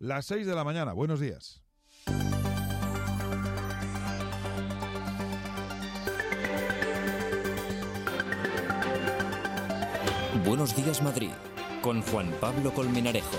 Las 6 de la mañana. Buenos días. Buenos días, Madrid, con Juan Pablo Colmenarejo.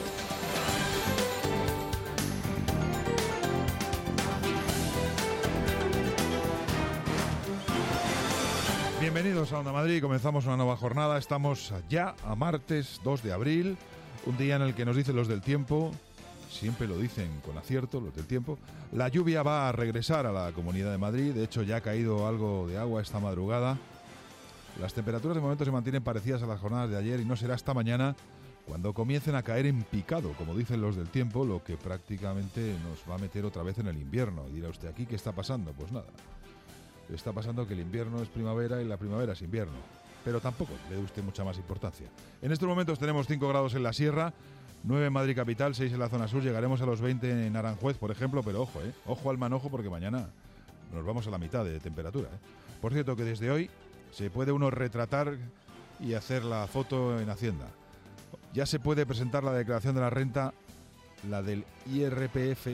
Bienvenidos a Onda Madrid. Comenzamos una nueva jornada. Estamos ya a martes 2 de abril, un día en el que nos dicen los del tiempo, siempre lo dicen con acierto los del tiempo, la lluvia va a regresar a la Comunidad de Madrid. De hecho, ya ha caído algo de agua esta madrugada. Las temperaturas de momento se mantienen parecidas a las jornadas de ayer y no será hasta mañana cuando comiencen a caer en picado, como dicen los del tiempo, lo que prácticamente nos va a meter otra vez en el invierno. Y dirá usted, ¿aquí qué está pasando? Pues nada. Está pasando que el invierno es primavera y la primavera es invierno. Pero tampoco le dé usted mucha más importancia. En estos momentos tenemos 5 grados en la sierra, 9 en Madrid capital, 6 en la zona sur. Llegaremos a los 20 en Aranjuez, por ejemplo, pero ojo, ojo al manojo porque mañana nos vamos a la mitad de temperatura. Por cierto, que desde hoy se puede uno retratar y hacer la foto en Hacienda. Ya se puede presentar la declaración de la renta, la del IRPF,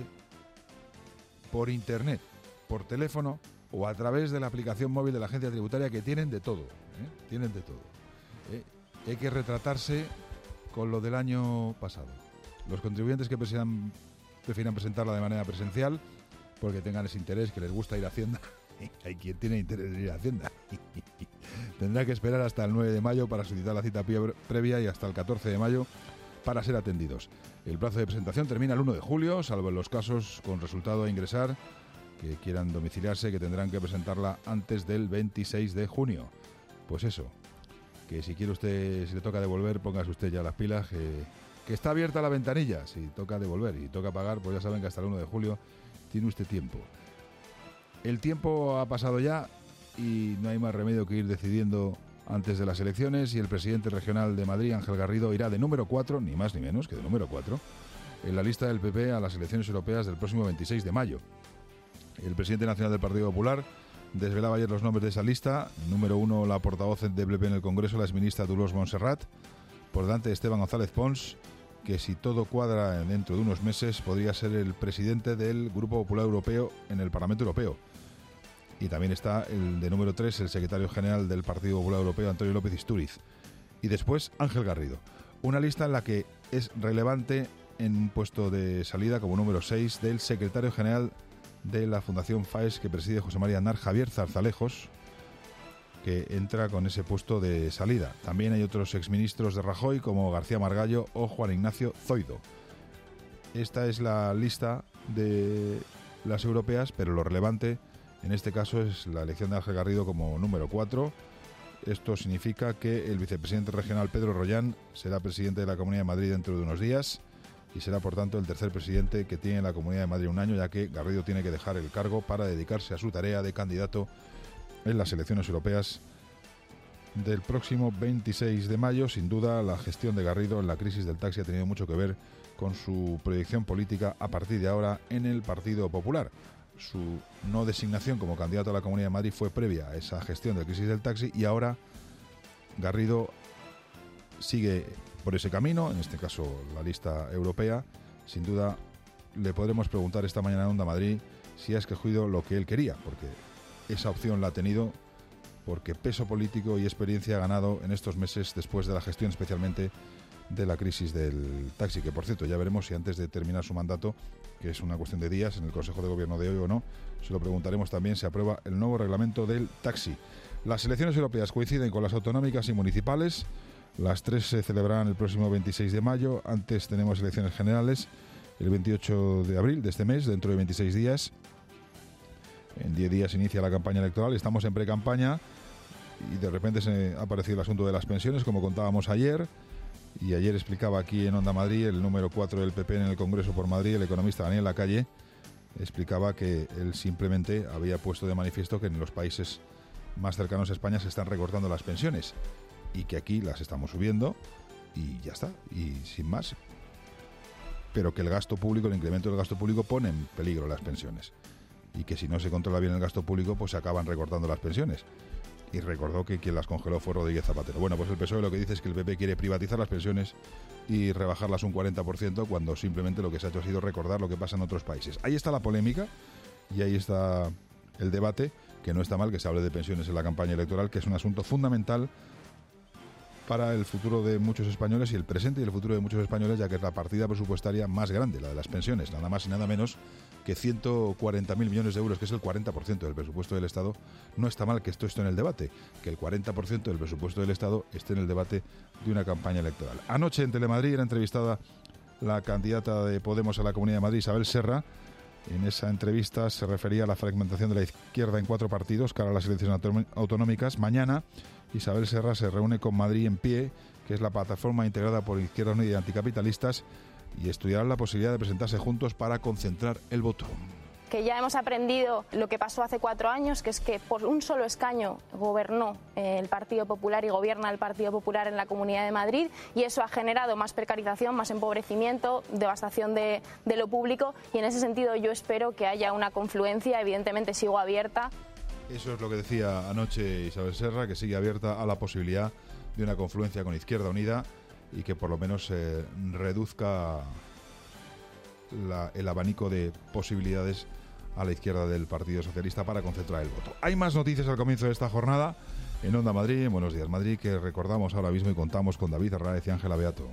por internet, por teléfono o a través de la aplicación móvil de la agencia tributaria, que tienen de todo, tienen de todo. Hay que retratarse con lo del año pasado. Los contribuyentes que prefieran presentarla de manera presencial, porque tengan ese interés, que les gusta ir a Hacienda, hay quien tiene interés en ir a Hacienda, tendrá que esperar hasta el 9 de mayo para solicitar la cita previa y hasta el 14 de mayo para ser atendidos. El plazo de presentación termina el 1 de julio, salvo en los casos con resultado a ingresar que quieran domiciliarse, que tendrán que presentarla antes del 26 de junio. Pues eso, que si quiere usted, si le toca devolver, póngase usted ya las pilas, que está abierta la ventanilla. Si toca devolver y toca pagar, pues ya saben que hasta el 1 de julio tiene usted tiempo. El tiempo ha pasado ya y no hay más remedio que ir decidiendo antes de las elecciones, y el presidente regional de Madrid, Ángel Garrido, irá de número 4, ni más ni menos que de número 4, en la lista del PP a las elecciones europeas del próximo 26 de mayo. El presidente nacional del Partido Popular desvelaba ayer los nombres de esa lista. Número 1, la portavoz del PP en el Congreso, la exministra Dolors Montserrat, por delante de Esteban González Pons, que si todo cuadra dentro de unos meses podría ser el presidente del Grupo Popular Europeo en el Parlamento Europeo. Y también está el de número 3, el secretario general del Partido Popular Europeo, Antonio López Istúriz. Y después Ángel Garrido. Una lista en la que es relevante en un puesto de salida como número 6 del secretario general de la Fundación FAES, que preside José María Aznar, Javier Zarzalejos, que entra con ese puesto de salida. También hay otros exministros de Rajoy, como García Margallo o Juan Ignacio Zoido. Esta es la lista de las europeas, pero lo relevante en este caso es la elección de Ángel Garrido como número 4. Esto significa que el vicepresidente regional Pedro Rollán será presidente de la Comunidad de Madrid dentro de unos días, y será por tanto el tercer presidente que tiene la Comunidad de Madrid un año, ya que Garrido tiene que dejar el cargo para dedicarse a su tarea de candidato en las elecciones europeas del próximo 26 de mayo. Sin duda, la gestión de Garrido en la crisis del taxi ha tenido mucho que ver con su proyección política a partir de ahora en el Partido Popular. Su no designación como candidato a la Comunidad de Madrid fue previa a esa gestión de crisis del taxi, y ahora Garrido sigue por ese camino, en este caso la lista europea. Sin duda le podremos preguntar esta mañana en Onda Madrid si ha escogido lo que él quería, porque esa opción la ha tenido, porque peso político y experiencia ha ganado en estos meses después de la gestión especialmente de la crisis del taxi, que por cierto ya veremos si antes de terminar su mandato, que es una cuestión de días en el Consejo de Gobierno de hoy o no, se lo preguntaremos también si aprueba el nuevo reglamento del taxi. Las elecciones europeas coinciden con las autonómicas y municipales. Las tres se celebrarán el próximo 26 de mayo. Antes tenemos elecciones generales el 28 de abril de este mes, dentro de 26 días. En 10 días inicia la campaña electoral. Estamos en pre-campaña y de repente se ha aparecido el asunto de las pensiones, como contábamos ayer. Y ayer explicaba aquí en Onda Madrid el número 4 del PP en el Congreso por Madrid, el economista Daniel Lacalle, explicaba que él simplemente había puesto de manifiesto que en los países más cercanos a España se están recortando las pensiones, y que aquí las estamos subiendo y ya está, y sin más. Pero que el gasto público, el incremento del gasto público pone en peligro las pensiones, y que si no se controla bien el gasto público, pues se acaban recortando las pensiones. y recordó que quien las congeló fue Rodríguez Zapatero. Bueno, pues el PSOE lo que dice es que el PP quiere privatizar las pensiones y rebajarlas un 40%, cuando simplemente lo que se ha hecho ha sido recordar lo que pasa en otros países. Ahí está la polémica y ahí está el debate, que no está mal que se hable de pensiones en la campaña electoral, que es un asunto fundamental para el futuro de muchos españoles y el presente y el futuro de muchos españoles, ya que es la partida presupuestaria más grande, la de las pensiones, nada más y nada menos que 140.000 millones de euros, que es el 40% del presupuesto del Estado. No está mal que esto esté en el debate, que el 40% del presupuesto del Estado esté en el debate de una campaña electoral. Anoche en Telemadrid era entrevistada la candidata de Podemos a la Comunidad de Madrid, Isabel Serra. En esa entrevista se refería a la fragmentación de la izquierda en 4 partidos cara a las elecciones autonómicas. Mañana Isabel Serra se reúne con Madrid en Pie, que es la plataforma integrada por Izquierda Unida y Anticapitalistas, y estudiarán la posibilidad de presentarse juntos para concentrar el voto. Que ya hemos aprendido lo que pasó hace 4 años, que es que por un solo escaño gobernó el Partido Popular y gobierna el Partido Popular en la Comunidad de Madrid, y eso ha generado más precarización, más empobrecimiento, devastación de lo público, y en ese sentido yo espero que haya una confluencia. Evidentemente sigo abierta. Eso es lo que decía anoche Isabel Serra, que sigue abierta a la posibilidad de una confluencia con Izquierda Unida y que por lo menos reduzca el abanico de posibilidades a la izquierda del Partido Socialista para concentrar el voto. Hay más noticias al comienzo de esta jornada en Onda Madrid, en Buenos Días Madrid, que recordamos ahora mismo y contamos con David Arraez y Ángela Beato.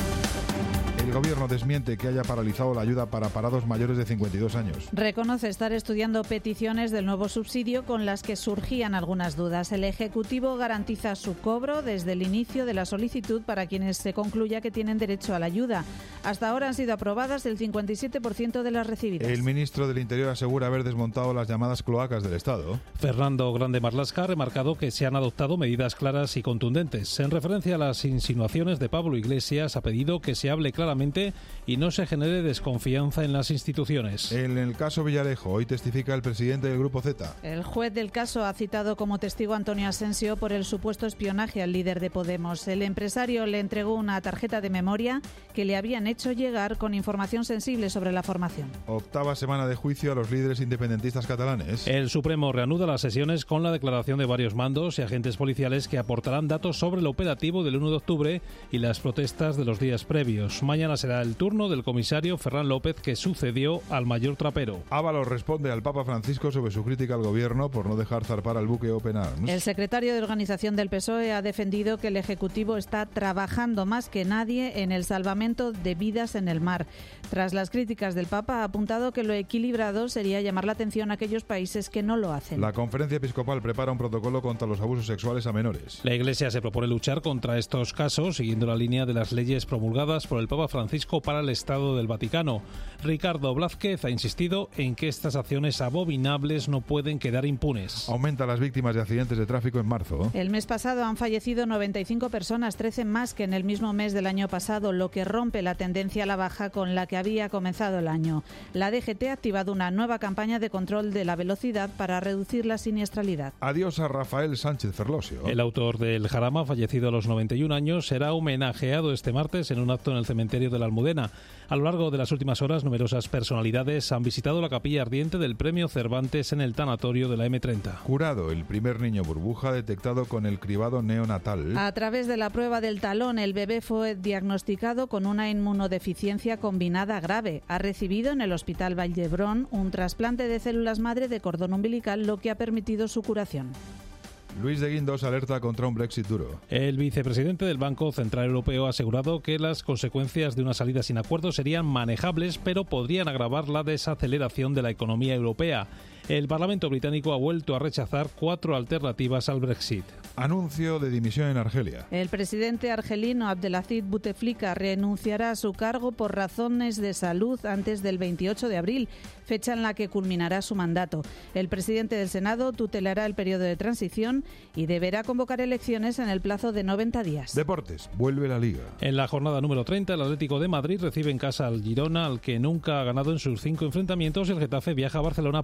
El Gobierno desmiente que haya paralizado la ayuda para parados mayores de 52 años. Reconoce estar estudiando peticiones del nuevo subsidio con las que surgían algunas dudas. El Ejecutivo garantiza su cobro desde el inicio de la solicitud para quienes se concluya que tienen derecho a la ayuda. Hasta ahora han sido aprobadas el 57% de las recibidas. El ministro del Interior asegura haber desmontado las llamadas cloacas del Estado. Fernando Grande Marlaska ha remarcado que se han adoptado medidas claras y contundentes. En referencia a las insinuaciones de Pablo Iglesias, ha pedido que se hable claramente y no se genere desconfianza en las instituciones. En el caso Villarejo, hoy testifica el presidente del Grupo Z. El juez del caso ha citado como testigo a Antonio Asensio por el supuesto espionaje al líder de Podemos. El empresario le entregó una tarjeta de memoria que le habían hecho llegar con información sensible sobre la formación. 8ª semana de juicio a los líderes independentistas catalanes. El Supremo reanuda las sesiones con la declaración de varios mandos y agentes policiales que aportarán datos sobre el operativo del 1 de octubre y las protestas de los días previos. Mañana será el turno del comisario Ferran López, que sucedió al mayor Trapero. Ábalos responde al Papa Francisco sobre su crítica al gobierno por no dejar zarpar al buque Open Arms. El secretario de organización del PSOE ha defendido que el Ejecutivo está trabajando más que nadie en el salvamento de vidas en el mar. Tras las críticas del Papa, ha apuntado que lo equilibrado sería llamar la atención a aquellos países que no lo hacen. La Conferencia Episcopal prepara un protocolo contra los abusos sexuales a menores. La Iglesia se propone luchar contra estos casos siguiendo la línea de las leyes promulgadas por el Papa Francisco para el Estado del Vaticano. Ricardo Blázquez ha insistido en que estas acciones abominables no pueden quedar impunes. Aumenta las víctimas de accidentes de tráfico en marzo. El mes pasado han fallecido 95 personas, 13 más que en el mismo mes del año pasado, lo que rompe la tendencia a la baja con la que había comenzado el año. La DGT ha activado una nueva campaña de control de la velocidad para reducir la siniestralidad. Adiós a Rafael Sánchez Ferlosio. El autor del Jarama, fallecido a los 91 años, será homenajeado este martes en un acto en el cementerio de la Almudena. A lo largo de las últimas horas, numerosas personalidades han visitado la capilla ardiente del Premio Cervantes en el tanatorio de la M30. Curado el primer niño burbuja detectado con el cribado neonatal. A través de la prueba del talón, el bebé fue diagnosticado con una inmunodeficiencia combinada grave. Ha recibido en el Hospital Vall d'Hebron un trasplante de células madre de cordón umbilical, lo que ha permitido su curación. Luis de Guindos alerta contra un Brexit duro. El vicepresidente del Banco Central Europeo ha asegurado que las consecuencias de una salida sin acuerdo serían manejables, pero podrían agravar la desaceleración de la economía europea. El Parlamento británico ha vuelto a rechazar 4 alternativas al Brexit. Anuncio de dimisión en Argelia. El presidente argelino Abdelaziz Bouteflika renunciará a su cargo por razones de salud antes del 28 de abril, fecha en la que culminará su mandato. El presidente del Senado tutelará el periodo de transición y deberá convocar elecciones en el plazo de 90 días. Deportes, vuelve la Liga. En la jornada número 30, el Atlético de Madrid recibe en casa al Girona, al que nunca ha ganado en sus 5 enfrentamientos, y el Getafe viaja a Barcelona para medir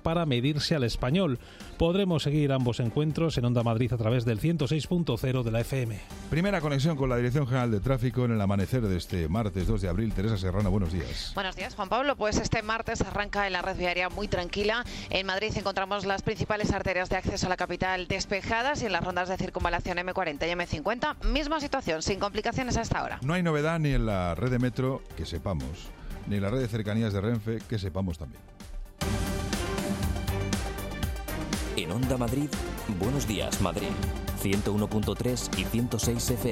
medirse al Español. Podremos seguir ambos encuentros en Onda Madrid a través del 106.0 de la FM. Primera conexión con la Dirección General de Tráfico en el amanecer de este martes 2 de abril. Teresa Serrano, buenos días. Buenos días, Juan Pablo. Pues este martes arranca en la red viaria muy tranquila. En Madrid encontramos las principales arterias de acceso a la capital despejadas y en las rondas de circunvalación M40 y M50, misma situación, sin complicaciones hasta ahora. No hay novedad ni en la red de metro, que sepamos, ni en la red de cercanías de Renfe, que sepamos también. En Onda Madrid, Buenos Días Madrid, 101.3 y 106 FM.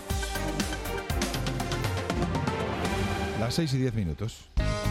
Las 6 y 10 minutos.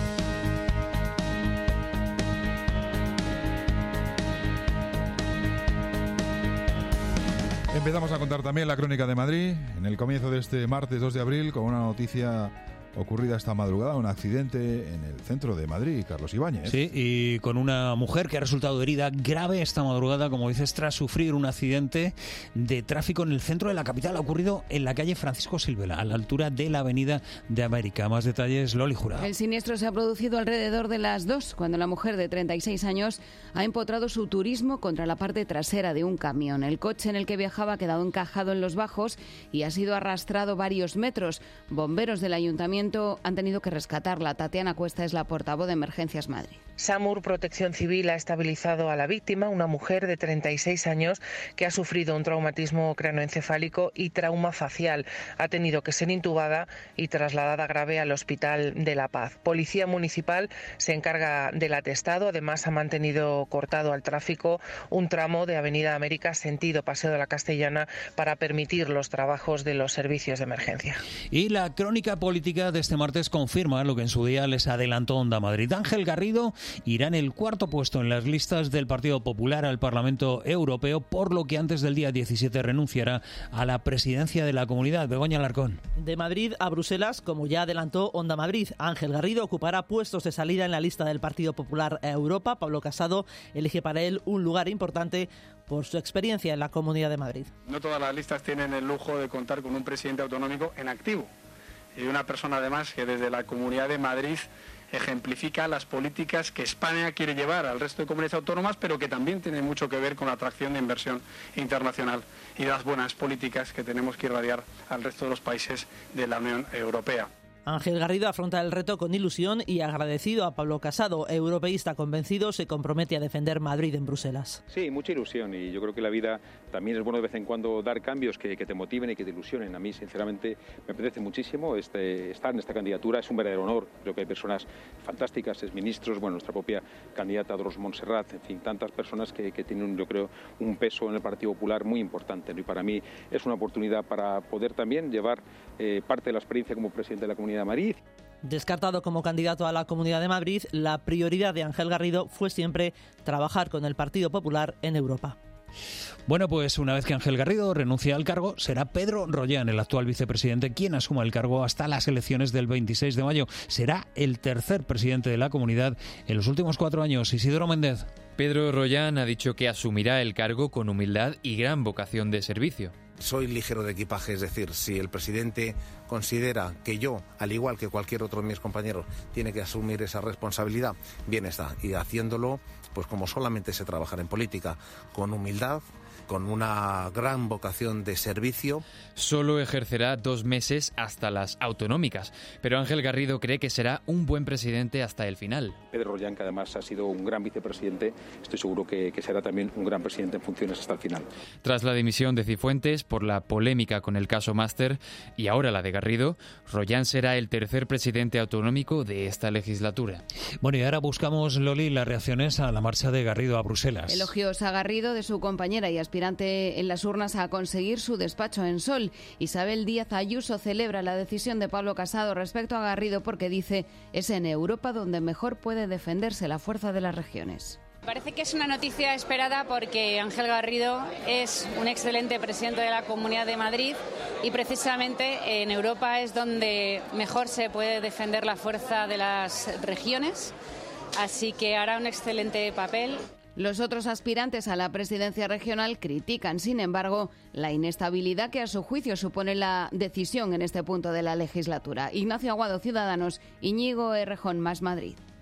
Empezamos a contar también la crónica de Madrid en el comienzo de este martes 2 de abril con una noticia ocurrida esta madrugada, un accidente en el centro de Madrid, Carlos Ibáñez. Sí, y con una mujer que ha resultado herida grave esta madrugada, como dices, tras sufrir un accidente de tráfico en el centro de la capital. Ha ocurrido en la calle Francisco Silvela, a la altura de la Avenida de América. Más detalles, Loli Jurado. El siniestro se ha producido alrededor de las 2, cuando la mujer de 36 años ha empotrado su turismo contra la parte trasera de un camión. El coche en el que viajaba ha quedado encajado en los bajos y ha sido arrastrado varios metros. Bomberos del ayuntamiento han tenido que rescatarla. Tatiana Cuesta es la portavoz de Emergencias Madrid. SAMUR Protección Civil ha estabilizado a la víctima, una mujer de 36 años que ha sufrido un traumatismo craneoencefálico y trauma facial. Ha tenido que ser intubada y trasladada grave al Hospital de La Paz. Policía Municipal se encarga del atestado. Además, ha mantenido cortado al tráfico un tramo de Avenida América sentido Paseo de la Castellana para permitir los trabajos de los servicios de emergencia. Y la crónica política de este martes confirma lo que en su día les adelantó Onda Madrid. Ángel Garrido irá en el cuarto puesto en las listas del Partido Popular al Parlamento Europeo, por lo que antes del día 17 renunciará a la presidencia de la Comunidad. Begoña Alarcón. De Madrid a Bruselas, como ya adelantó Onda Madrid, Ángel Garrido ocupará puestos de salida en la lista del Partido Popular a Europa. Pablo Casado elige para él un lugar importante por su experiencia en la Comunidad de Madrid. No todas las listas tienen el lujo de contar con un presidente autonómico en activo y una persona además que desde la Comunidad de Madrid ejemplifica las políticas que España quiere llevar al resto de comunidades autónomas, pero que también tiene mucho que ver con la atracción de inversión internacional y las buenas políticas que tenemos que irradiar al resto de los países de la Unión Europea. Ángel Garrido afronta el reto con ilusión y agradecido a Pablo Casado, europeísta convencido, se compromete a defender Madrid en Bruselas. Sí, mucha ilusión, y yo creo que la vida también es bueno de vez en cuando dar cambios que te motiven y que te ilusionen. A mí, sinceramente, me apetece muchísimo estar en esta candidatura, es un verdadero honor. Creo que hay personas fantásticas, exministros, bueno, nuestra propia candidata Dolors Montserrat, en fin, tantas personas que tienen, yo creo, un peso en el Partido Popular muy importante, ¿no? Y para mí es una oportunidad para poder también llevar parte de la experiencia como presidente de la Comunidad de Madrid. Descartado como candidato a la Comunidad de Madrid, la prioridad de Ángel Garrido fue siempre trabajar con el Partido Popular en Europa. Bueno, pues una vez que Ángel Garrido renuncia al cargo, será Pedro Rollán, el actual vicepresidente, quien asuma el cargo hasta las elecciones del 26 de mayo. Será el tercer presidente de la comunidad en los últimos 4 años. Isidoro Méndez. Pedro Rollán ha dicho que asumirá el cargo con humildad y gran vocación de servicio. Soy ligero de equipaje, es decir, si el presidente considera que yo, al igual que cualquier otro de mis compañeros, tiene que asumir esa responsabilidad, bien está. Y haciéndolo, pues como solamente se trabaja en política, con humildad, con una gran vocación de servicio. Solo ejercerá 2 meses hasta las autonómicas, pero Ángel Garrido cree que será un buen presidente hasta el final. Pedro Rollán, que además ha sido un gran vicepresidente, estoy seguro que será también un gran presidente en funciones hasta el final. Tras la dimisión de Cifuentes por la polémica con el caso Máster y ahora la de Garrido, Rollán será el tercer presidente autonómico de esta legislatura. Bueno, y ahora buscamos, Loli, las reacciones a la marcha de Garrido a Bruselas. Elogios a Garrido de su compañera y aspirante en las urnas a conseguir su despacho en Sol. Isabel Díaz Ayuso celebra la decisión de Pablo Casado respecto a Garrido porque dice es en Europa donde mejor puede defenderse la fuerza de las regiones. Parece que es una noticia esperada porque Ángel Garrido es un excelente presidente de la Comunidad de Madrid y precisamente en Europa es donde mejor se puede defender la fuerza de las regiones, así que hará un excelente papel. Los otros aspirantes a la presidencia regional critican, sin embargo, la inestabilidad que a su juicio supone la decisión en este punto de la legislatura. Ignacio Aguado, Ciudadanos, Íñigo Errejón, Más Madrid.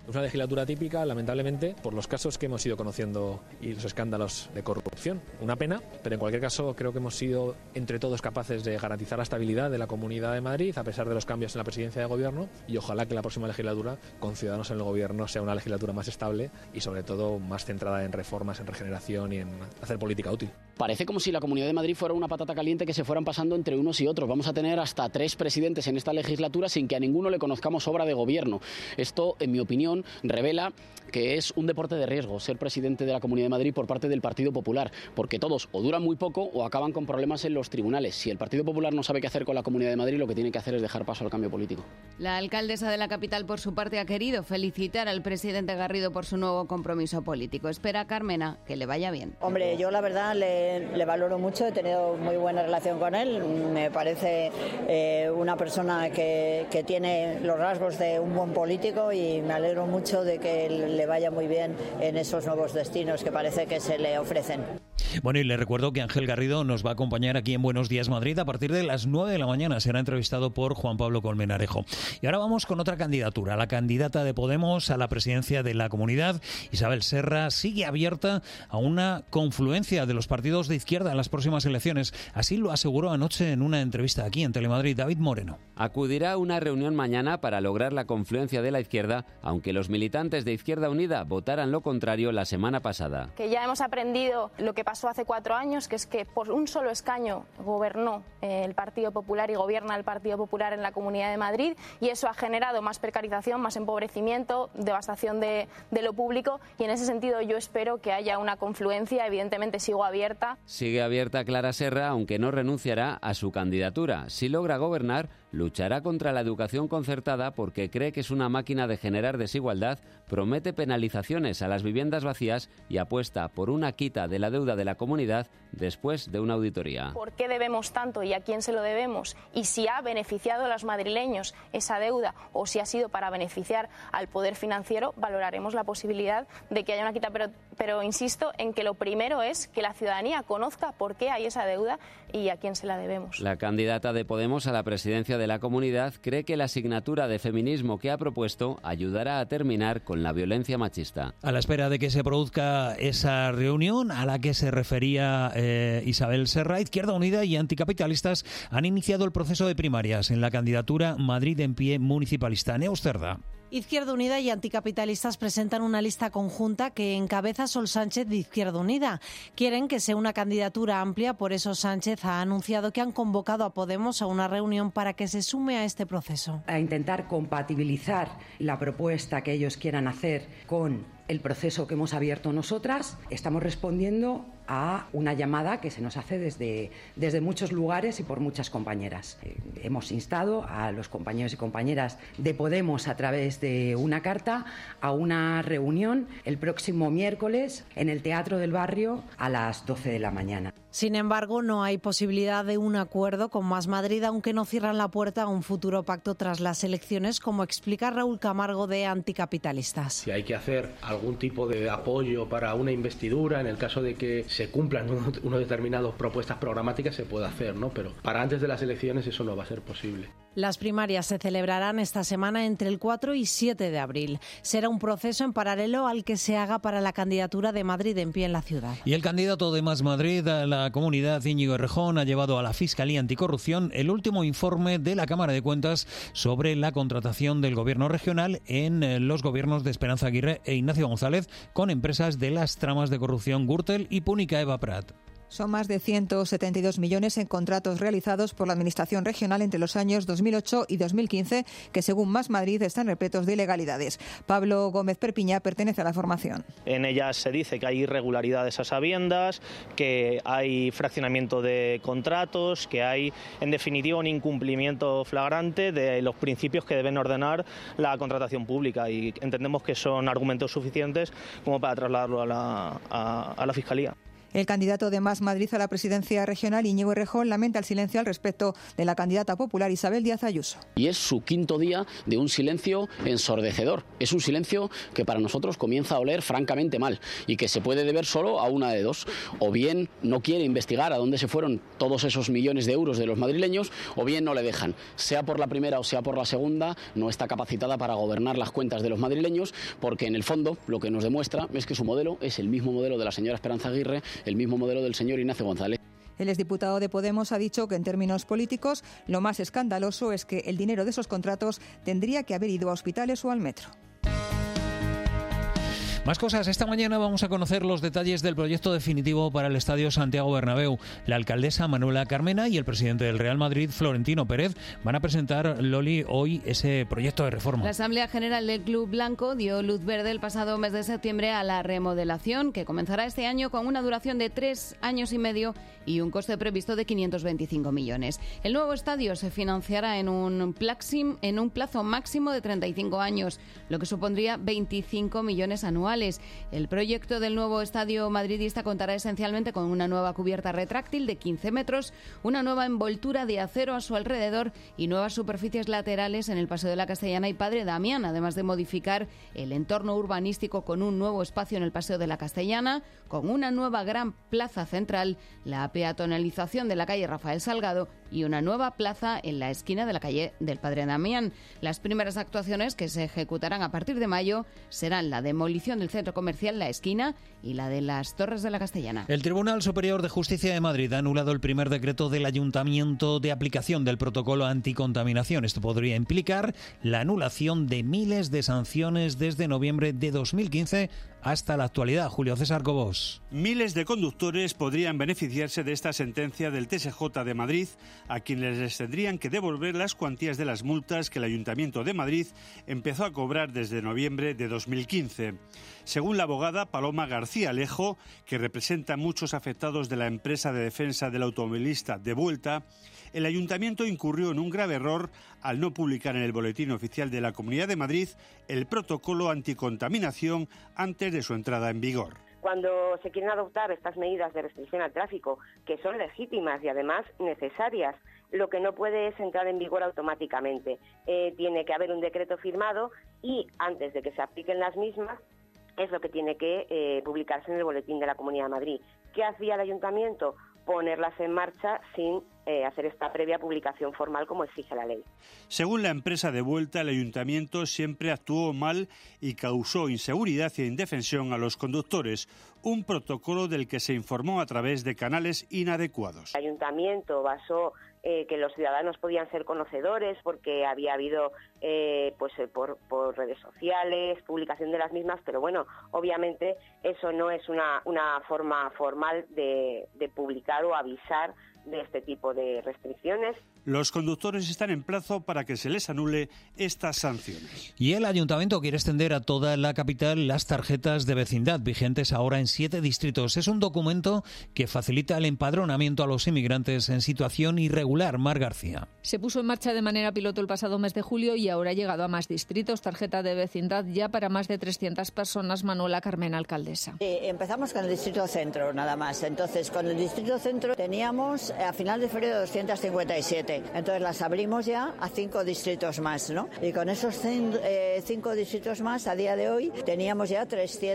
Es una legislatura típica, lamentablemente, por los casos que hemos ido conociendo y los escándalos de corrupción. Una pena, pero en cualquier caso creo que hemos sido entre todos capaces de garantizar la estabilidad de la Comunidad de Madrid, a pesar de los cambios en la presidencia de gobierno, y ojalá que la próxima legislatura, con Ciudadanos en el gobierno, sea una legislatura más estable y sobre todo más centrada en reformas, en regeneración y en hacer política útil. Parece como si la Comunidad de Madrid fuera una patata caliente que se fueran pasando entre unos y otros. Vamos a tener hasta 3 presidentes en esta legislatura sin que a ninguno le conozcamos obra de gobierno. Esto, en mi opinión, revela que es un deporte de riesgo ser presidente de la Comunidad de Madrid por parte del Partido Popular, porque todos o duran muy poco o acaban con problemas en los tribunales. Si el Partido Popular no sabe qué hacer con la Comunidad de Madrid, lo que tiene que hacer es dejar paso al cambio político. La alcaldesa de la capital, por su parte, ha querido felicitar al presidente Garrido por su nuevo compromiso político. Espera, Carmena, que le vaya bien. Hombre, yo la verdad le valoro mucho, he tenido muy buena relación con él. Me parece una persona que tiene los rasgos de un buen político y me alegro mucho de que le vaya muy bien en esos nuevos destinos que parece que se le ofrecen. Bueno, y le recuerdo que Ángel Garrido nos va a acompañar aquí en Buenos Días Madrid a partir de las 9 de la mañana. Será entrevistado por Juan Pablo Colmenarejo. Y ahora vamos con otra candidatura. La candidata de Podemos a la presidencia de la Comunidad, Isabel Serra, sigue abierta a una confluencia de los partidos de izquierda en las próximas elecciones. Así lo aseguró anoche en una entrevista aquí en Telemadrid David Moreno. Acudirá a una reunión mañana para lograr la confluencia de la izquierda, aunque los militantes de Izquierda Unida votaran lo contrario la semana pasada. Que ya hemos aprendido lo que pasó hace 4 años, que es que por un solo escaño gobernó el Partido Popular y gobierna el Partido Popular en la Comunidad de Madrid, y eso ha generado más precarización, más empobrecimiento, devastación de lo público, y en ese sentido yo espero que haya una confluencia. Evidentemente sigo abierta. Sigue abierta Clara Serra, aunque no renunciará a su candidatura. Si logra gobernar, luchará contra la educación concertada porque cree que es una máquina de generar desigualdad, promete penalizaciones a las viviendas vacías y apuesta por una quita de la deuda de la comunidad después de una auditoría. ¿Por qué debemos tanto y a quién se lo debemos? Y si ha beneficiado a los madrileños esa deuda o si ha sido para beneficiar al poder financiero, valoraremos la posibilidad de que haya una quita. Pero insisto en que lo primero es que la ciudadanía conozca por qué hay esa deuda y a quién se la debemos. La candidata de Podemos a la presidencia de la Comunidad cree que la asignatura de feminismo que ha propuesto ayudará a terminar con la violencia machista. A la espera de que se produzca esa reunión a la que se refería Isabel Serra, Izquierda Unida y anticapitalistas han iniciado el proceso de primarias en la candidatura Madrid en Pie municipalista. Neus Cerda. Izquierda Unida y anticapitalistas presentan una lista conjunta que encabeza Sol Sánchez de Izquierda Unida. Quieren que sea una candidatura amplia, por eso Sánchez ha anunciado que han convocado a Podemos a una reunión para que se sume a este proceso. A intentar compatibilizar la propuesta que ellos quieran hacer con el proceso que hemos abierto nosotras. Estamos respondiendo a una llamada que se nos hace desde muchos lugares y por muchas compañeras. Hemos instado a los compañeros y compañeras de Podemos a través de una carta a una reunión el próximo miércoles en el Teatro del Barrio a las 12 de la mañana. Sin embargo, no hay posibilidad de un acuerdo con Más Madrid, aunque no cierran la puerta a un futuro pacto tras las elecciones, como explica Raúl Camargo de Anticapitalistas. Si hay que hacer algún tipo de apoyo para una investidura, en el caso de que se cumplan unas determinadas propuestas programáticas, se puede hacer, ¿no? Pero para antes de las elecciones eso no va a ser posible. Las primarias se celebrarán esta semana entre el 4 y 7 de abril. Será un proceso en paralelo al que se haga para la candidatura de Madrid en Pie en la ciudad. Y el candidato de Más Madrid a la Comunidad, Íñigo Errejón, ha llevado a la Fiscalía Anticorrupción el último informe de la Cámara de Cuentas sobre la contratación del Gobierno regional en los gobiernos de Esperanza Aguirre e Ignacio González con empresas de las tramas de corrupción Gürtel y Púnica Eva Prat. Son más de 172 millones en contratos realizados por la Administración regional entre los años 2008 y 2015, que según Más Madrid están repletos de ilegalidades. Pablo Gómez Perpiñá pertenece a la formación. En ellas se dice que hay irregularidades a sabiendas, que hay fraccionamiento de contratos, que hay, en definitiva, un incumplimiento flagrante de los principios que deben ordenar la contratación pública, y entendemos que son argumentos suficientes como para trasladarlo a la Fiscalía. El candidato de Más Madrid a la presidencia regional, Íñigo Errejón, lamenta el silencio al respecto de la candidata popular Isabel Díaz Ayuso. Y es su quinto día de un silencio ensordecedor. Es un silencio que para nosotros comienza a oler francamente mal y que se puede deber solo a una de dos. O bien no quiere investigar a dónde se fueron todos esos millones de euros de los madrileños, o bien no le dejan. Sea por la primera o sea por la segunda, no está capacitada para gobernar las cuentas de los madrileños, porque en el fondo lo que nos demuestra es que su modelo es el mismo modelo de la señora Esperanza Aguirre, el mismo modelo del señor Ignacio González. El exdiputado de Podemos ha dicho que en términos políticos lo más escandaloso es que el dinero de esos contratos tendría que haber ido a hospitales o al metro. Más cosas. Esta mañana vamos a conocer los detalles del proyecto definitivo para el Estadio Santiago Bernabéu. La alcaldesa Manuela Carmena y el presidente del Real Madrid, Florentino Pérez, van a presentar, Loli, hoy ese proyecto de reforma. La Asamblea General del Club Blanco dio luz verde el pasado mes de septiembre a la remodelación, que comenzará este año con una duración de 3 años y medio y un coste previsto de 525 millones. El nuevo estadio se financiará en un plazo máximo de 35 años, lo que supondría 25 millones anuales. El proyecto del nuevo estadio madridista contará esencialmente con una nueva cubierta retráctil de 15 metros, una nueva envoltura de acero a su alrededor y nuevas superficies laterales en el Paseo de la Castellana y Padre Damián, además de modificar el entorno urbanístico con un nuevo espacio en el Paseo de la Castellana, con una nueva gran plaza central, la peatonalización de la calle Rafael Salgado y una nueva plaza en la esquina de la calle del Padre Damián. Las primeras actuaciones que se ejecutarán a partir de mayo serán la demolición del centro comercial La Esquina y la de las Torres de la Castellana. El Tribunal Superior de Justicia de Madrid ha anulado el primer decreto del Ayuntamiento de aplicación del protocolo anticontaminación. Esto podría implicar la anulación de miles de sanciones desde noviembre de 2015 hasta la actualidad. Julio César Cobos. Miles de conductores podrían beneficiarse de esta sentencia del TSJ de Madrid, a quienes les tendrían que devolver las cuantías de las multas que el Ayuntamiento de Madrid empezó a cobrar desde noviembre de 2015. Según la abogada Paloma García Alejo, que representa a muchos afectados de la empresa de defensa del automovilista De Vuelta, el Ayuntamiento incurrió en un grave error al no publicar en el Boletín Oficial de la Comunidad de Madrid el protocolo anticontaminación antes de su entrada en vigor. Cuando se quieren adoptar estas medidas de restricción al tráfico, que son legítimas y además necesarias, lo que no puede es entrar en vigor automáticamente. Tiene que haber un decreto firmado y antes de que se apliquen las mismas, es lo que tiene que publicarse en el Boletín de la Comunidad de Madrid. ¿Qué hacía el Ayuntamiento? Ponerlas en marcha sin hacer esta previa publicación formal como exige la ley. Según la empresa De Vuelta, el Ayuntamiento siempre actuó mal y causó inseguridad e indefensión a los conductores, un protocolo del que se informó a través de canales inadecuados. El Ayuntamiento basó que los ciudadanos podían ser conocedores porque había habido por redes sociales, publicación de las mismas, pero bueno, obviamente eso no es una forma formal de publicar o avisar de este tipo de restricciones. Los conductores están en plazo para que se les anule estas sanciones. Y el Ayuntamiento quiere extender a toda la capital las tarjetas de vecindad, vigentes ahora en 7 distritos. Es un documento que facilita el empadronamiento a los inmigrantes en situación irregular. Mar García. Se puso en marcha de manera piloto el pasado mes de julio y ahora ha llegado a más distritos. Tarjeta de vecindad ya para más de 300 personas. Manuela Carmena, alcaldesa. Empezamos con el distrito centro, nada más. Entonces, con el distrito centro teníamos a final de febrero 257. Entonces las abrimos ya a 5 distritos más, ¿no? Y con esos 5 distritos más, a día de hoy, teníamos ya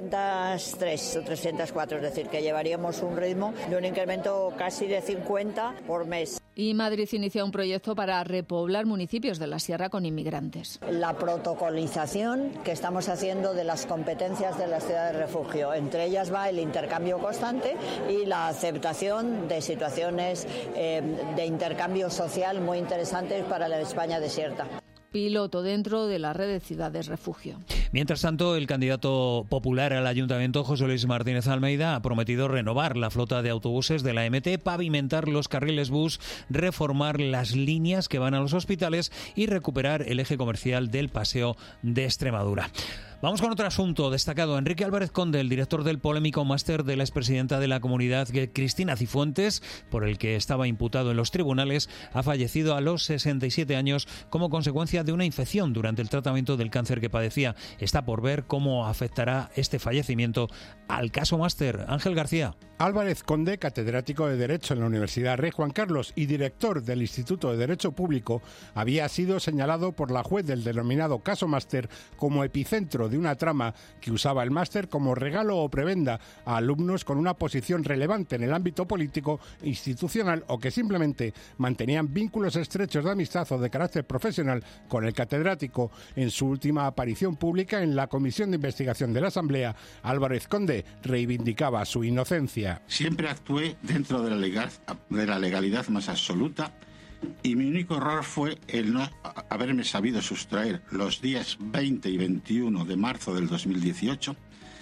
303 o 304, es decir, que llevaríamos un ritmo de un incremento casi de 50 por mes. Y Madrid inicia un proyecto para repoblar municipios de la Sierra con inmigrantes. La protocolización que estamos haciendo de las competencias de la ciudad de refugio. Entre ellas va el intercambio constante y la aceptación de situaciones de intercambio social muy interesantes para la España desierta. Piloto dentro de la red de ciudades refugio. Mientras tanto, el candidato popular al Ayuntamiento, José Luis Martínez Almeida, ha prometido renovar la flota de autobuses de la MT, pavimentar los carriles bus, reformar las líneas que van a los hospitales y recuperar el eje comercial del Paseo de Extremadura. Vamos con otro asunto destacado. Enrique Álvarez Conde, el director del polémico máster de la expresidenta de la Comunidad, Cristina Cifuentes, por el que estaba imputado en los tribunales, ha fallecido a los 67 años como consecuencia de una infección durante el tratamiento del cáncer que padecía. Está por ver cómo afectará este fallecimiento al caso Máster. Ángel García. Álvarez Conde, catedrático de Derecho en la Universidad Rey Juan Carlos y director del Instituto de Derecho Público, había sido señalado por la juez del denominado caso Máster como epicentro de una trama que usaba el máster como regalo o prebenda a alumnos con una posición relevante en el ámbito político, institucional o que simplemente mantenían vínculos estrechos de amistad o de carácter profesional con el catedrático. En su última aparición pública en la Comisión de Investigación de la Asamblea, Álvarez Conde reivindicaba su inocencia. Siempre actué dentro de la legalidad más absoluta y mi único error fue el no haberme sabido sustraer los días 20 y 21 de marzo del 2018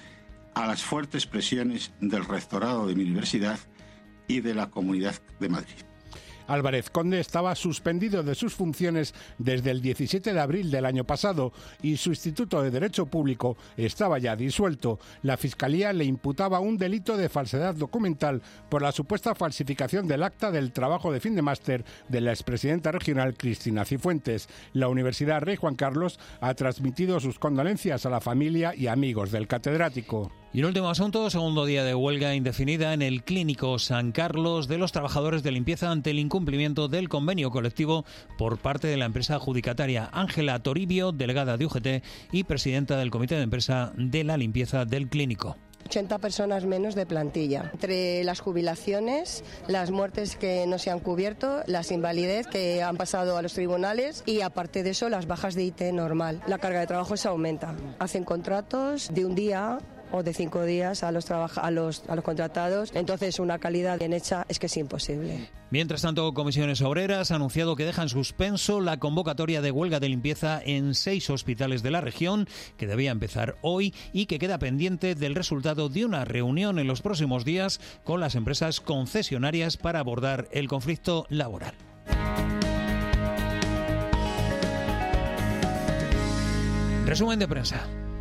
a las fuertes presiones del rectorado de mi universidad y de la Comunidad de Madrid. Álvarez Conde estaba suspendido de sus funciones desde el 17 de abril del año pasado y su Instituto de Derecho Público estaba ya disuelto. La Fiscalía le imputaba un delito de falsedad documental por la supuesta falsificación del acta del trabajo de fin de máster de la expresidenta regional Cristina Cifuentes. La Universidad Rey Juan Carlos ha transmitido sus condolencias a la familia y amigos del catedrático. Y un último asunto, segundo día de huelga indefinida en el Clínico San Carlos de los trabajadores de limpieza ante el incumplimiento del convenio colectivo por parte de la empresa adjudicataria. Ángela Toribio, delegada de UGT y presidenta del Comité de Empresa de la Limpieza del Clínico. 80 personas menos de plantilla. Entre las jubilaciones, las muertes que no se han cubierto, las invalidez que han pasado a los tribunales y aparte de eso las bajas de IT normal. La carga de trabajo se aumenta. Hacen contratos de un día o de 5 días a los contratados, entonces una calidad bien hecha es que es imposible. Mientras tanto, Comisiones Obreras ha anunciado que deja en suspenso la convocatoria de huelga de limpieza en 6 hospitales de la región, que debía empezar hoy y que queda pendiente del resultado de una reunión en los próximos días con las empresas concesionarias para abordar el conflicto laboral. Resumen de prensa.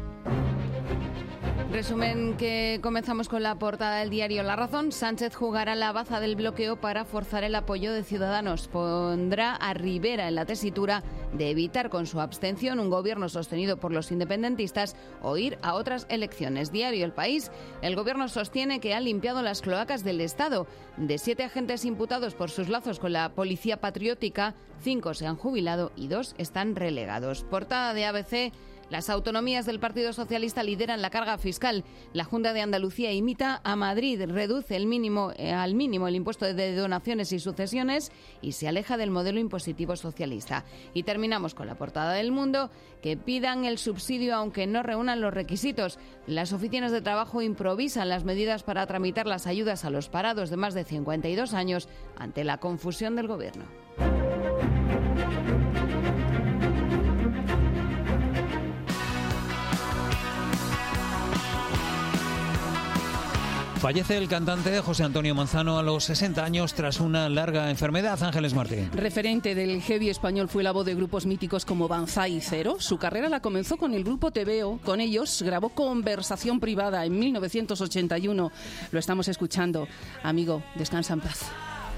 Resumen que comenzamos con la portada del diario La Razón. Sánchez jugará la baza del bloqueo para forzar el apoyo de Ciudadanos. Pondrá a Rivera en la tesitura de evitar con su abstención un gobierno sostenido por los independentistas o ir a otras elecciones. Diario El País. El gobierno sostiene que ha limpiado las cloacas del Estado. De 7 agentes imputados por sus lazos con la policía patriótica, 5 se han jubilado y 2 están relegados. Portada de ABC. Las autonomías del Partido Socialista lideran la carga fiscal. La Junta de Andalucía imita a Madrid, reduce al mínimo el impuesto de donaciones y sucesiones y se aleja del modelo impositivo socialista. Y terminamos con la portada del Mundo, que pidan el subsidio aunque no reúnan los requisitos. Las oficinas de trabajo improvisan las medidas para tramitar las ayudas a los parados de más de 52 años ante la confusión del Gobierno. Fallece el cantante José Antonio Manzano a los 60 años tras una larga enfermedad. Ángeles Martín. Referente del heavy español, fue la voz de grupos míticos como Banzai y Cero. Su carrera la comenzó con el grupo TVO. Con ellos grabó Conversación Privada en 1981. Lo estamos escuchando. Amigo, descansa en paz.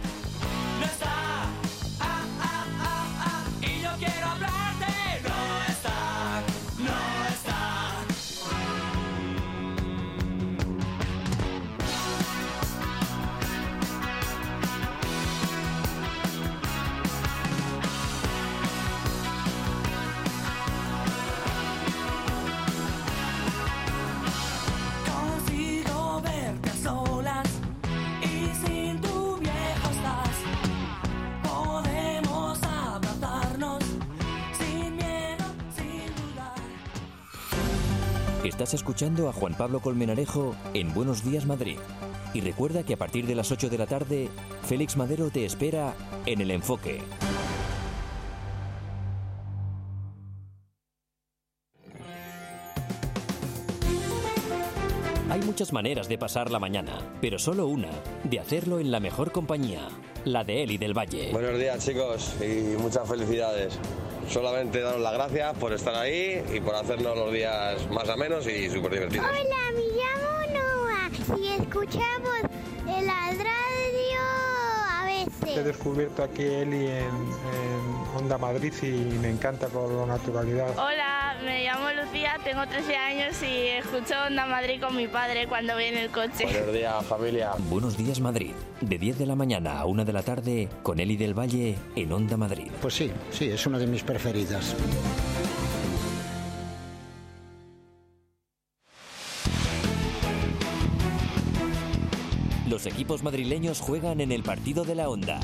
Estás escuchando a Juan Pablo Colmenarejo en Buenos Días Madrid. Y recuerda que a partir de las 8 de la tarde, Félix Madero te espera en El Enfoque. Hay muchas maneras de pasar la mañana, pero solo una, de hacerlo en la mejor compañía, la de Eli del Valle. Buenos días, chicos, y muchas felicidades. Solamente daros las gracias por estar ahí y por hacernos los días más amenos y súper divertidos. Hola, me llamo Noa y escuchamos el radio a veces. He descubierto aquí Eli en Onda Madrid y me encanta por la naturalidad. Hola, me llamo Lucía Buenos días, tengo 13 años y escucho Onda Madrid con mi padre cuando voy en el coche. Buenos días, familia. Buenos días, Madrid. De 10 de la mañana a 1 de la tarde, con Eli del Valle en Onda Madrid. Pues sí, es una de mis preferidas. Los equipos madrileños juegan en el partido de la Onda.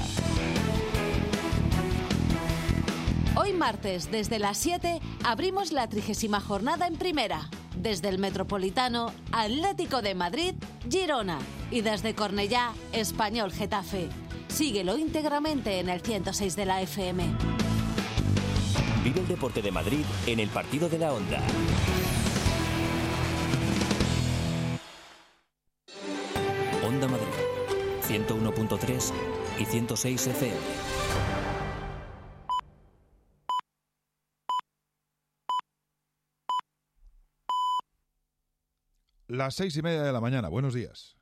Hoy martes, desde las 7, abrimos la 30ª jornada en Primera. Desde el Metropolitano, Atlético de Madrid, Girona. Y desde Cornellá, Español Getafe. Síguelo íntegramente en el 106 de la FM. Vive el deporte de Madrid en el partido de la Onda. Onda Madrid, 101.3 y 106 FM. Las 6:30 de la mañana. Buenos días.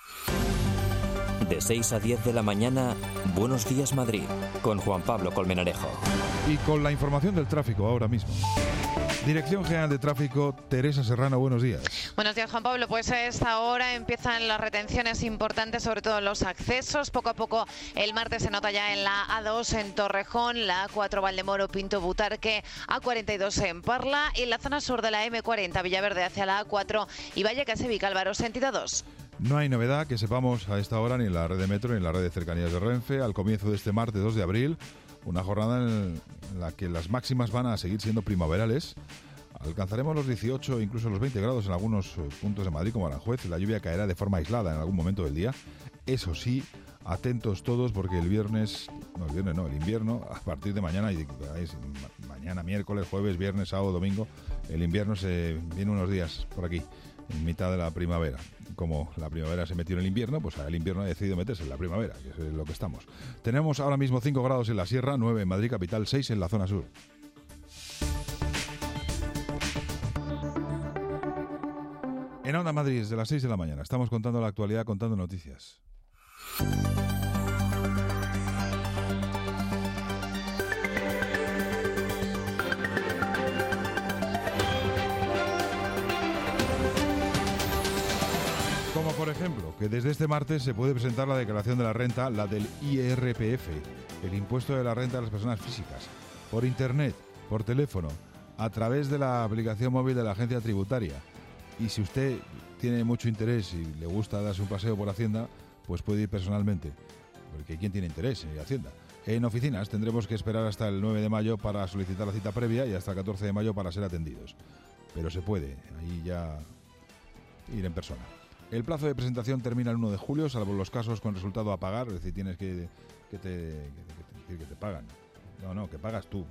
De 6 a 10 de la mañana, Buenos días Madrid, con Juan Pablo Colmenarejo. Y con la información del tráfico ahora mismo. Dirección General de Tráfico, Teresa Serrano, buenos días. Buenos días, Juan Pablo. Pues a esta hora empiezan las retenciones importantes, sobre todo en los accesos. Poco a poco el martes se nota ya en la A2 en Torrejón, la A4 Valdemoro, Pinto Butarque, A42 en Parla y en la zona sur de la M40 Villaverde hacia la A4 y Vallecas y Vicálvaro, sentido 2. No hay novedad que sepamos a esta hora ni en la red de metro ni en la red de cercanías de Renfe. Al comienzo de este martes 2 de abril, una jornada en la que las máximas van a seguir siendo primaverales. Alcanzaremos los 18 e incluso los 20 grados en algunos puntos de Madrid como Aranjuez. La lluvia caerá de forma aislada en algún momento del día. Eso sí, atentos todos porque el invierno, a partir de mañana, mañana miércoles, jueves, viernes, sábado, domingo, el invierno se viene unos días por aquí, en mitad de la primavera. Como la primavera se metió en el invierno, pues el invierno ha decidido meterse en la primavera, que es lo que estamos. Tenemos ahora mismo 5 grados en la Sierra, 9 en Madrid capital, 6 en la zona sur. En Onda Madrid, desde las 6 de la mañana, estamos contando la actualidad, contando noticias. Como por ejemplo, que desde este martes se puede presentar la declaración de la renta, la del IRPF, el impuesto de la renta de las personas físicas, por internet, por teléfono, a través de la aplicación móvil de la agencia tributaria. Y si usted tiene mucho interés y le gusta darse un paseo por Hacienda, pues puede ir personalmente, porque ¿quién tiene interés en Hacienda? En oficinas tendremos que esperar hasta el 9 de mayo para solicitar la cita previa y hasta el 14 de mayo para ser atendidos. Pero se puede, ahí ya ir en persona. El plazo de presentación termina el 1 de julio, salvo los casos con resultado a pagar, es decir, tienes que te pagan. No, que pagas tú.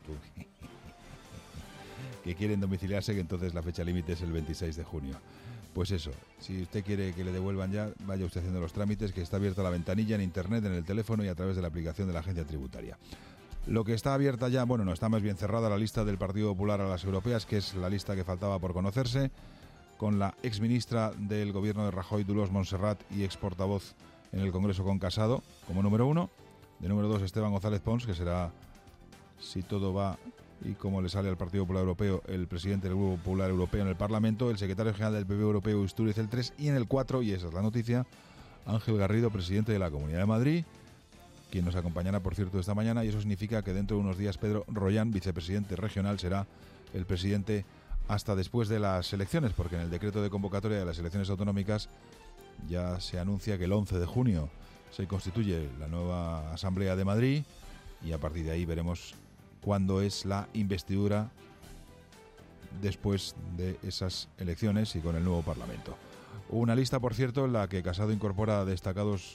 Que quieren domiciliarse, que entonces la fecha límite es el 26 de junio. Pues eso, si usted quiere que le devuelvan ya, vaya usted haciendo los trámites, que está abierta la ventanilla en internet, en el teléfono y a través de la aplicación de la agencia tributaria. Lo que está abierta ya, no está más bien cerrada la lista del Partido Popular a las europeas, que es la lista que faltaba por conocerse, con la exministra del gobierno de Rajoy, Dolors Montserrat, y ex portavoz en el Congreso con Casado, como número 1. De número 2, Esteban González Pons, que será, si todo va y como le sale al Partido Popular Europeo, el presidente del Grupo Popular Europeo en el Parlamento, el secretario general del PP Europeo, Istúriz, el 3, y en el 4, y esa es la noticia, Ángel Garrido, presidente de la Comunidad de Madrid, quien nos acompañará, por cierto, esta mañana, y eso significa que dentro de unos días Pedro Rollán, vicepresidente regional, será el presidente hasta después de las elecciones, porque en el decreto de convocatoria de las elecciones autonómicas ya se anuncia que el 11 de junio se constituye la nueva Asamblea de Madrid y a partir de ahí veremos cuándo es la investidura después de esas elecciones y con el nuevo Parlamento. Una lista, por cierto, en la que Casado incorpora destacados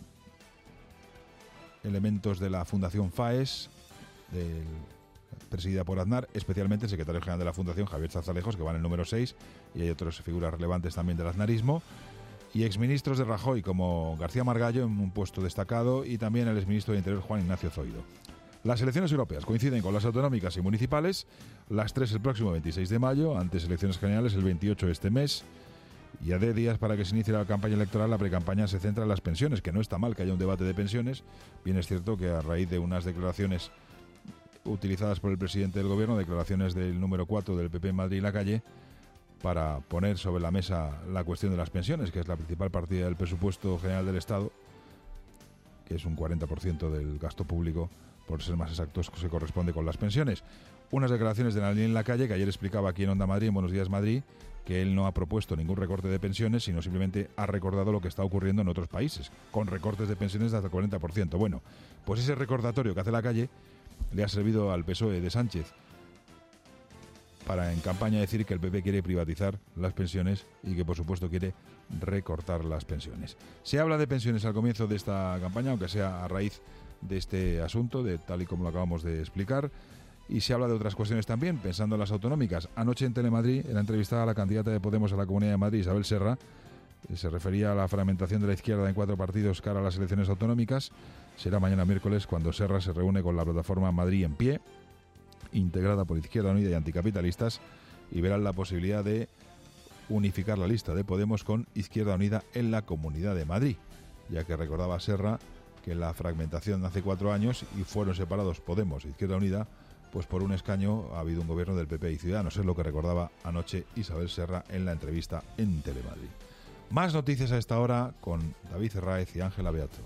elementos de la Fundación FAES, presidida por Aznar, especialmente el secretario general de la Fundación, Javier Zarzalejos, que va en el número 6, y hay otras figuras relevantes también del aznarismo, y exministros de Rajoy, como García Margallo, en un puesto destacado, y también el exministro de Interior, Juan Ignacio Zoido. Las elecciones europeas coinciden con las autonómicas y municipales, las 3 el próximo 26 de mayo, antes elecciones generales el 28 de este mes, y a 10 días para que se inicie la campaña electoral. La precampaña se centra en las pensiones, que no está mal que haya un debate de pensiones. Bien es cierto que a raíz de unas declaraciones utilizadas por el presidente del Gobierno, declaraciones del número 4 del PP en Madrid y la calle, para poner sobre la mesa la cuestión de las pensiones, que es la principal partida del presupuesto general del Estado, que es un 40% del gasto público, por ser más exactos, se corresponde con las pensiones. Unas declaraciones de Nadine Lacalle, que ayer explicaba aquí en Onda Madrid, en Buenos Días Madrid, que él no ha propuesto ningún recorte de pensiones, sino simplemente ha recordado lo que está ocurriendo en otros países, con recortes de pensiones de hasta el 40%. Bueno, pues ese recordatorio que hace Lacalle le ha servido al PSOE de Sánchez para en campaña decir que el PP quiere privatizar las pensiones y que por supuesto quiere recortar las pensiones. Se habla de pensiones al comienzo de esta campaña, aunque sea a raíz de este asunto, de tal y como lo acabamos de explicar, y se habla de otras cuestiones también, pensando en las autonómicas. Anoche en Telemadrid, en la entrevistada a la candidata de Podemos a la Comunidad de Madrid, Isabel Serra, se refería a la fragmentación de la izquierda en 4 partidos cara a las elecciones autonómicas. Será mañana miércoles cuando Serra se reúne con la plataforma Madrid en Pie, integrada por Izquierda Unida y Anticapitalistas, y verán la posibilidad de unificar la lista de Podemos con Izquierda Unida en la Comunidad de Madrid, ya que recordaba Serra que la fragmentación hace 4 años y fueron separados Podemos e Izquierda Unida, pues por un escaño ha habido un gobierno del PP y Ciudadanos. Es lo que recordaba anoche Isabel Serra en la entrevista en Telemadrid. Más noticias a esta hora con David Herráez y Ángela Beato.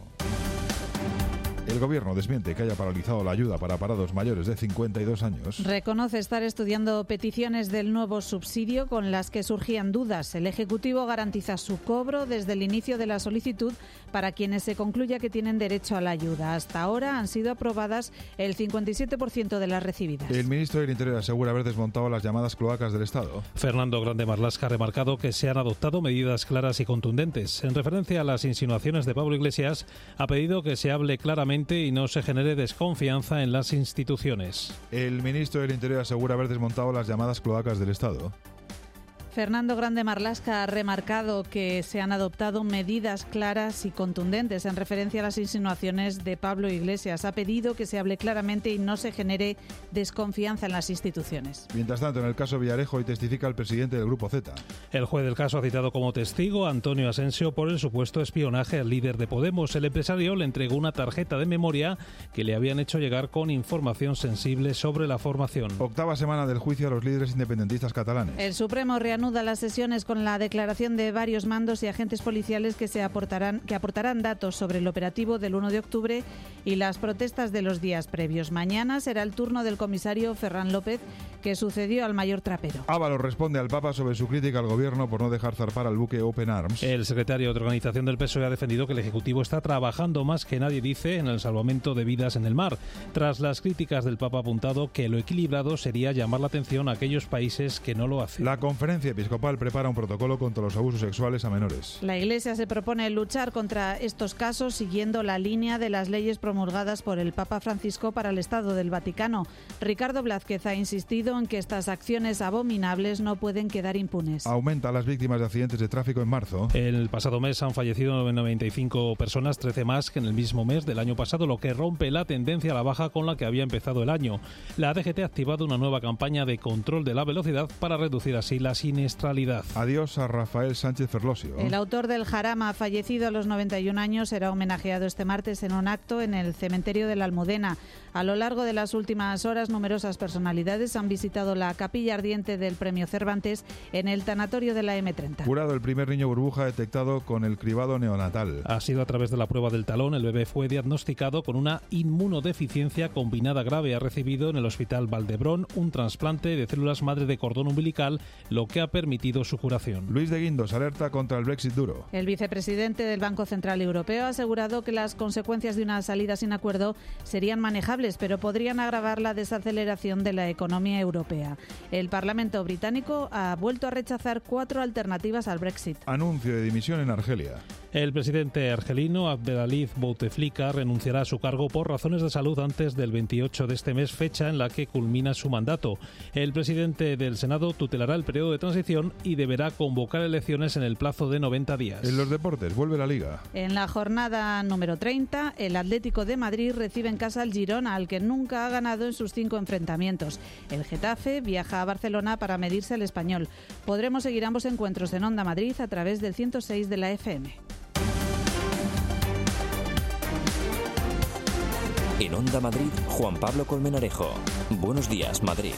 El Gobierno desmiente que haya paralizado la ayuda para parados mayores de 52 años. Reconoce estar estudiando peticiones del nuevo subsidio con las que surgían dudas. El Ejecutivo garantiza su cobro desde el inicio de la solicitud para quienes se concluya que tienen derecho a la ayuda. Hasta ahora han sido aprobadas el 57% de las recibidas. El ministro del Interior asegura haber desmontado las llamadas cloacas del Estado. Fernando Grande Marlaska ha remarcado que se han adoptado medidas claras y contundentes. En referencia a las insinuaciones de Pablo Iglesias, ha pedido que se hable claramente y no se genere desconfianza en las instituciones. El ministro del Interior asegura haber desmontado las llamadas cloacas del Estado. Fernando Grande Marlaska ha remarcado que se han adoptado medidas claras y contundentes en referencia a las insinuaciones de Pablo Iglesias. Ha pedido que se hable claramente y no se genere desconfianza en las instituciones. Mientras tanto, en el caso Villarejo, hoy testifica el presidente del Grupo Z. El juez del caso ha citado como testigo a Antonio Asensio por el supuesto espionaje al líder de Podemos. El empresario le entregó una tarjeta de memoria que le habían hecho llegar con información sensible sobre la formación. 8ª semana del juicio a los líderes independentistas catalanes. El Supremo reanuda las sesiones con la declaración de varios mandos y agentes policiales que aportarán datos sobre el operativo del 1 de octubre y las protestas de los días previos. Mañana será el turno del comisario Ferran López, que sucedió al mayor Trapero. Ábalos responde al Papa sobre su crítica al gobierno por no dejar zarpar al buque Open Arms. El secretario de organización del PSOE ha defendido que el Ejecutivo está trabajando más que nadie dice en el salvamento de vidas en el mar. Tras las críticas del Papa ha apuntado que lo equilibrado sería llamar la atención a aquellos países que no lo hacen. La Conferencia Episcopal prepara un protocolo contra los abusos sexuales a menores. La Iglesia se propone luchar contra estos casos siguiendo la línea de las leyes promulgadas por el Papa Francisco para el Estado del Vaticano. Ricardo Blázquez ha insistido en que estas acciones abominables no pueden quedar impunes. Aumenta las víctimas de accidentes de tráfico en marzo. El pasado mes han fallecido 95 personas, 13 más que en el mismo mes del año pasado, lo que rompe la tendencia a la baja con la que había empezado el año. La DGT ha activado una nueva campaña de control de la velocidad para reducir así la siniestralidad. Adiós a Rafael Sánchez Ferlosio. El autor del Jarama, fallecido a los 91 años, será homenajeado este martes en un acto en el cementerio de la Almudena. A lo largo de las últimas horas, numerosas personalidades han visitado la capilla ardiente del Premio Cervantes en el tanatorio de la M30. Curado el primer niño burbuja detectado con el cribado neonatal. Ha sido a través de la prueba del talón. El bebé fue diagnosticado con una inmunodeficiencia combinada grave. Ha recibido en el Hospital Valdebrón un trasplante de células madre de cordón umbilical, lo que ha permitido su curación. Luis de Guindos alerta contra el Brexit duro. El vicepresidente del Banco Central Europeo ha asegurado que las consecuencias de una salida sin acuerdo serían manejables, pero podrían agravar la desaceleración de la economía europea. El Parlamento británico ha vuelto a rechazar 4 alternativas al Brexit. Anuncio de dimisión en Argelia. El presidente argelino Abdelaziz Bouteflika renunciará a su cargo por razones de salud antes del 28 de este mes, fecha en la que culmina su mandato. El presidente del Senado tutelará el periodo de transición y deberá convocar elecciones en el plazo de 90 días. En los deportes, vuelve la Liga. En la jornada número 30, el Atlético de Madrid recibe en casa al Girona, al que nunca ha ganado en sus 5 enfrentamientos. El Getafe viaja a Barcelona para medirse al Español. Podremos seguir ambos encuentros en Onda Madrid a través del 106 de la FM. En Onda Madrid, Juan Pablo Colmenarejo. Buenos días, Madrid.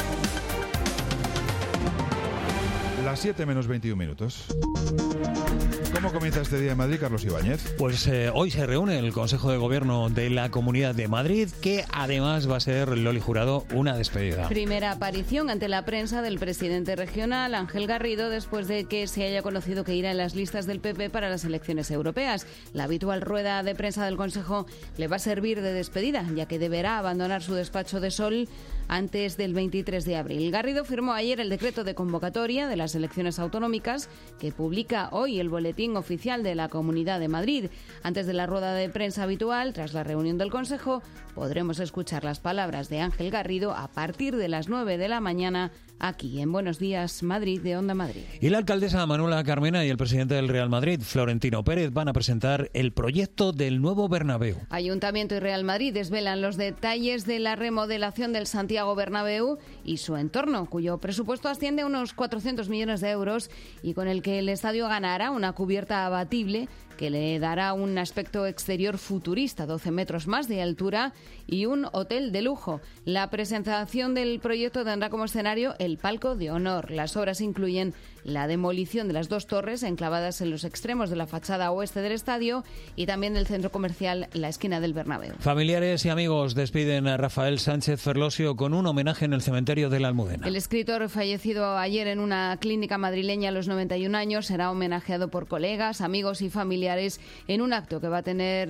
Las 7 menos 21 minutos. ¿Cómo comienza este día en Madrid, Carlos Ibáñez? Pues hoy se reúne el Consejo de Gobierno de la Comunidad de Madrid, que además va a ser, Loli Jurado, una despedida. Primera aparición ante la prensa del presidente regional, Ángel Garrido, después de que se haya conocido que irá en las listas del PP para las elecciones europeas. La habitual rueda de prensa del Consejo le va a servir de despedida, ya que deberá abandonar su despacho de Sol antes del 23 de abril. Garrido firmó ayer el decreto de convocatoria de las elecciones autonómicas que publica hoy el Boletín Oficial de la Comunidad de Madrid. Antes de la rueda de prensa habitual, tras la reunión del Consejo, podremos escuchar las palabras de Ángel Garrido a partir de las 9 de la mañana aquí en Buenos Días Madrid de Onda Madrid. Y la alcaldesa Manuela Carmena y el presidente del Real Madrid, Florentino Pérez, van a presentar el proyecto del nuevo Bernabéu. Ayuntamiento y Real Madrid desvelan los detalles de la remodelación del Santiago Bernabéu y su entorno, cuyo presupuesto asciende a unos 400 millones de euros y con el que el estadio ganará una cubierta abatible que le dará un aspecto exterior futurista, 12 metros más de altura y un hotel de lujo. La presentación del proyecto tendrá como escenario el Palco de Honor. Las obras incluyen la demolición de las dos torres enclavadas en los extremos de la fachada oeste del estadio y también del centro comercial La Esquina del Bernabéu. Familiares y amigos despiden a Rafael Sánchez Ferlosio con un homenaje en el cementerio de la Almudena. El escritor, fallecido ayer en una clínica madrileña a los 91 años, será homenajeado por colegas, amigos y familiares en un acto que va a tener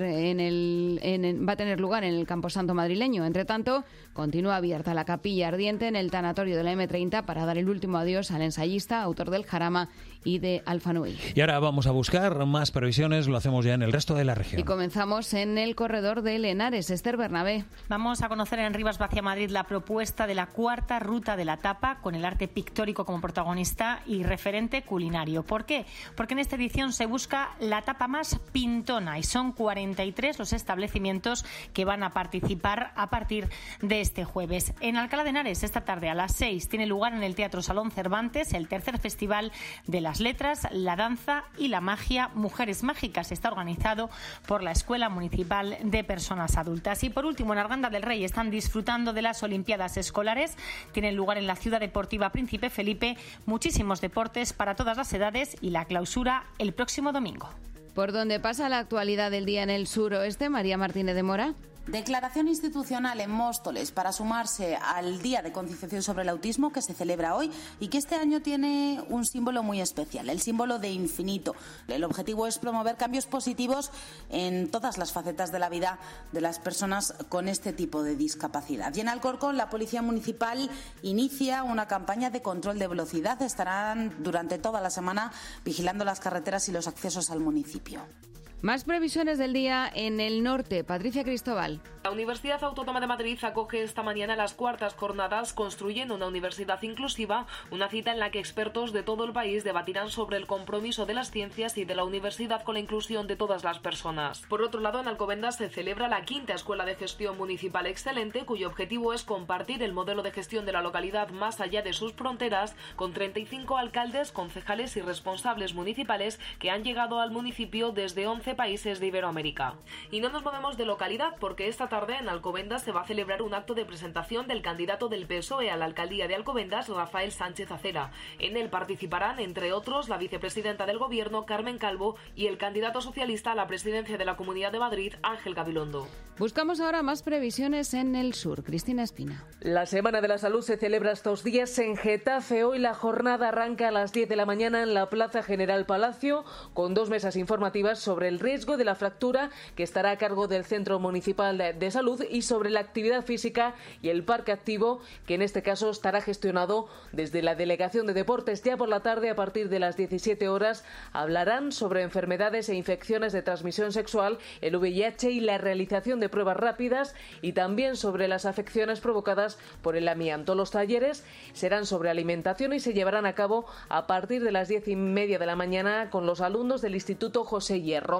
lugar en el Camposanto madrileño. Entre tanto, continúa abierta la capilla ardiente en el tanatorio de la M30 para dar el último adiós al ensayista, autor del Jarama y de Alfa Nui. Y ahora vamos a buscar más previsiones, lo hacemos ya en el resto de la región. Y comenzamos en el corredor de Henares. Esther Bernabé. Vamos a conocer en Rivas Vacia Madrid la propuesta de la cuarta ruta de la tapa, con el arte pictórico como protagonista y referente culinario. ¿Por qué? Porque en esta edición se busca la tapa más pintona y son 43 los establecimientos que van a participar a partir de este jueves. En Alcalá de Henares, esta tarde a las 6, tiene lugar en el Teatro Salón Cervantes el tercer festival de las letras, la danza y la magia Mujeres Mágicas. Está organizado por la Escuela Municipal de Personas Adultas. Y por último, en Arganda del Rey están disfrutando de las Olimpiadas Escolares. Tienen lugar en la Ciudad Deportiva Príncipe Felipe muchísimos deportes para todas las edades y la clausura el próximo domingo. ¿Por dónde pasa la actualidad del día en el suroeste? María Martínez de Mora. Declaración institucional en Móstoles para sumarse al Día de Concienciación sobre el Autismo que se celebra hoy y que este año tiene un símbolo muy especial, el símbolo de infinito. El objetivo es promover cambios positivos en todas las facetas de la vida de las personas con este tipo de discapacidad. Y en Alcorcón, la Policía Municipal inicia una campaña de control de velocidad. Estarán durante toda la semana vigilando las carreteras y los accesos al municipio. Más previsiones del día en el norte. Patricia Cristóbal. La Universidad Autónoma de Madrid acoge esta mañana las cuartas jornadas Construyendo una Universidad Inclusiva, una cita en la que expertos de todo el país debatirán sobre el compromiso de las ciencias y de la universidad con la inclusión de todas las personas. Por otro lado, en Alcobendas se celebra la quinta Escuela de Gestión Municipal Excelente, cuyo objetivo es compartir el modelo de gestión de la localidad más allá de sus fronteras, con 35 alcaldes, concejales y responsables municipales que han llegado al municipio desde 11 países de Iberoamérica. Y no nos movemos de localidad porque esta tarde en Alcobendas se va a celebrar un acto de presentación del candidato del PSOE a la alcaldía de Alcobendas, Rafael Sánchez Acera. En él participarán, entre otros, la vicepresidenta del Gobierno, Carmen Calvo, y el candidato socialista a la presidencia de la Comunidad de Madrid, Ángel Gabilondo. Buscamos ahora más previsiones en el sur. Cristina Espina. La Semana de la Salud se celebra estos días en Getafe. Hoy la jornada arranca a las 10 de la mañana en la Plaza General Palacio, con 2 mesas informativas sobre el riesgo de la fractura, que estará a cargo del Centro Municipal de Salud, y sobre la actividad física y el parque activo, que en este caso estará gestionado desde la Delegación de Deportes. Ya por la tarde, a partir de las 17 horas, hablarán sobre enfermedades e infecciones de transmisión sexual, el VIH y la realización de pruebas rápidas, y también sobre las afecciones provocadas por el amianto. Los talleres serán sobre alimentación y se llevarán a cabo a partir de las 10:30 de la mañana con los alumnos del Instituto José Hierro.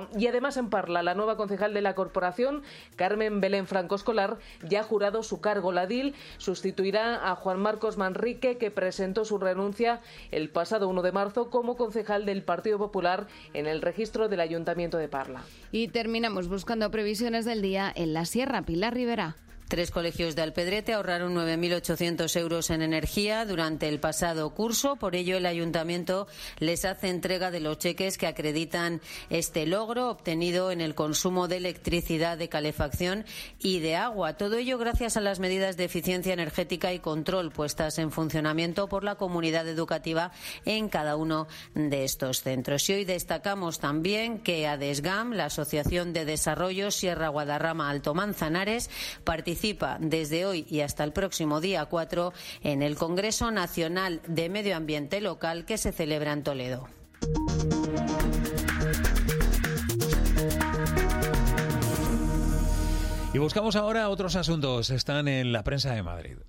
Gobierno. Y además en Parla, la nueva concejal de la corporación, Carmen Belén Franco Escolar, ya ha jurado su cargo. La DIL sustituirá a Juan Marcos Manrique, que presentó su renuncia el pasado 1 de marzo como concejal del Partido Popular en el registro del Ayuntamiento de Parla. Y terminamos buscando previsiones del día en la Sierra. Pilar Rivera. 3 colegios de Alpedrete ahorraron 9.800 euros en energía durante el pasado curso. Por ello, el ayuntamiento les hace entrega de los cheques que acreditan este logro obtenido en el consumo de electricidad, de calefacción y de agua. Todo ello gracias a las medidas de eficiencia energética y control puestas en funcionamiento por la comunidad educativa en cada uno de estos centros. Y hoy destacamos también que ADESGAM, la Asociación de Desarrollo Sierra Guadarrama Alto Manzanares, participa desde hoy y hasta el próximo día 4 en el Congreso Nacional de Medio Ambiente Local que se celebra en Toledo. Y buscamos ahora otros asuntos. Están en la prensa de Madrid.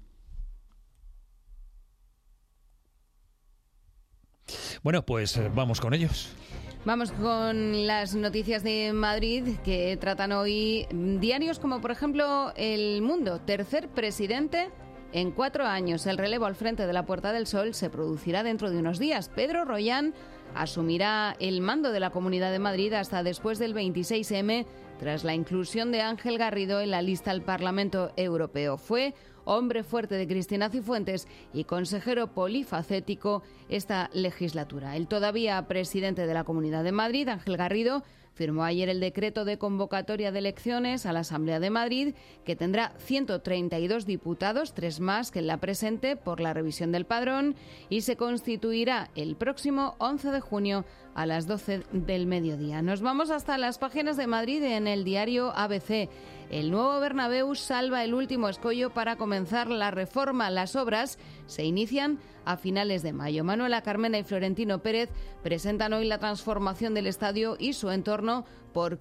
Bueno, pues vamos con ellos. Vamos con las noticias de Madrid que tratan hoy diarios como, por ejemplo, El Mundo. Tercer presidente en 4 años. El relevo al frente de la Puerta del Sol se producirá dentro de unos días. Pedro Rollán asumirá el mando de la Comunidad de Madrid hasta después del 26M, tras la inclusión de Ángel Garrido en la lista al Parlamento Europeo. Fue hombre fuerte de Cristina Cifuentes y consejero polifacético esta legislatura. El todavía presidente de la Comunidad de Madrid, Ángel Garrido, firmó ayer el decreto de convocatoria de elecciones a la Asamblea de Madrid, que tendrá 132 diputados, 3 más que en la presente por la revisión del padrón, y se constituirá el próximo 11 de junio a las 12 del mediodía. Nos vamos hasta las páginas de Madrid en el diario ABC. El nuevo Bernabéu salva el último escollo para comenzar la reforma. Las obras se inician a finales de mayo. Manuela Carmena y Florentino Pérez presentan hoy la transformación del estadio y su entorno por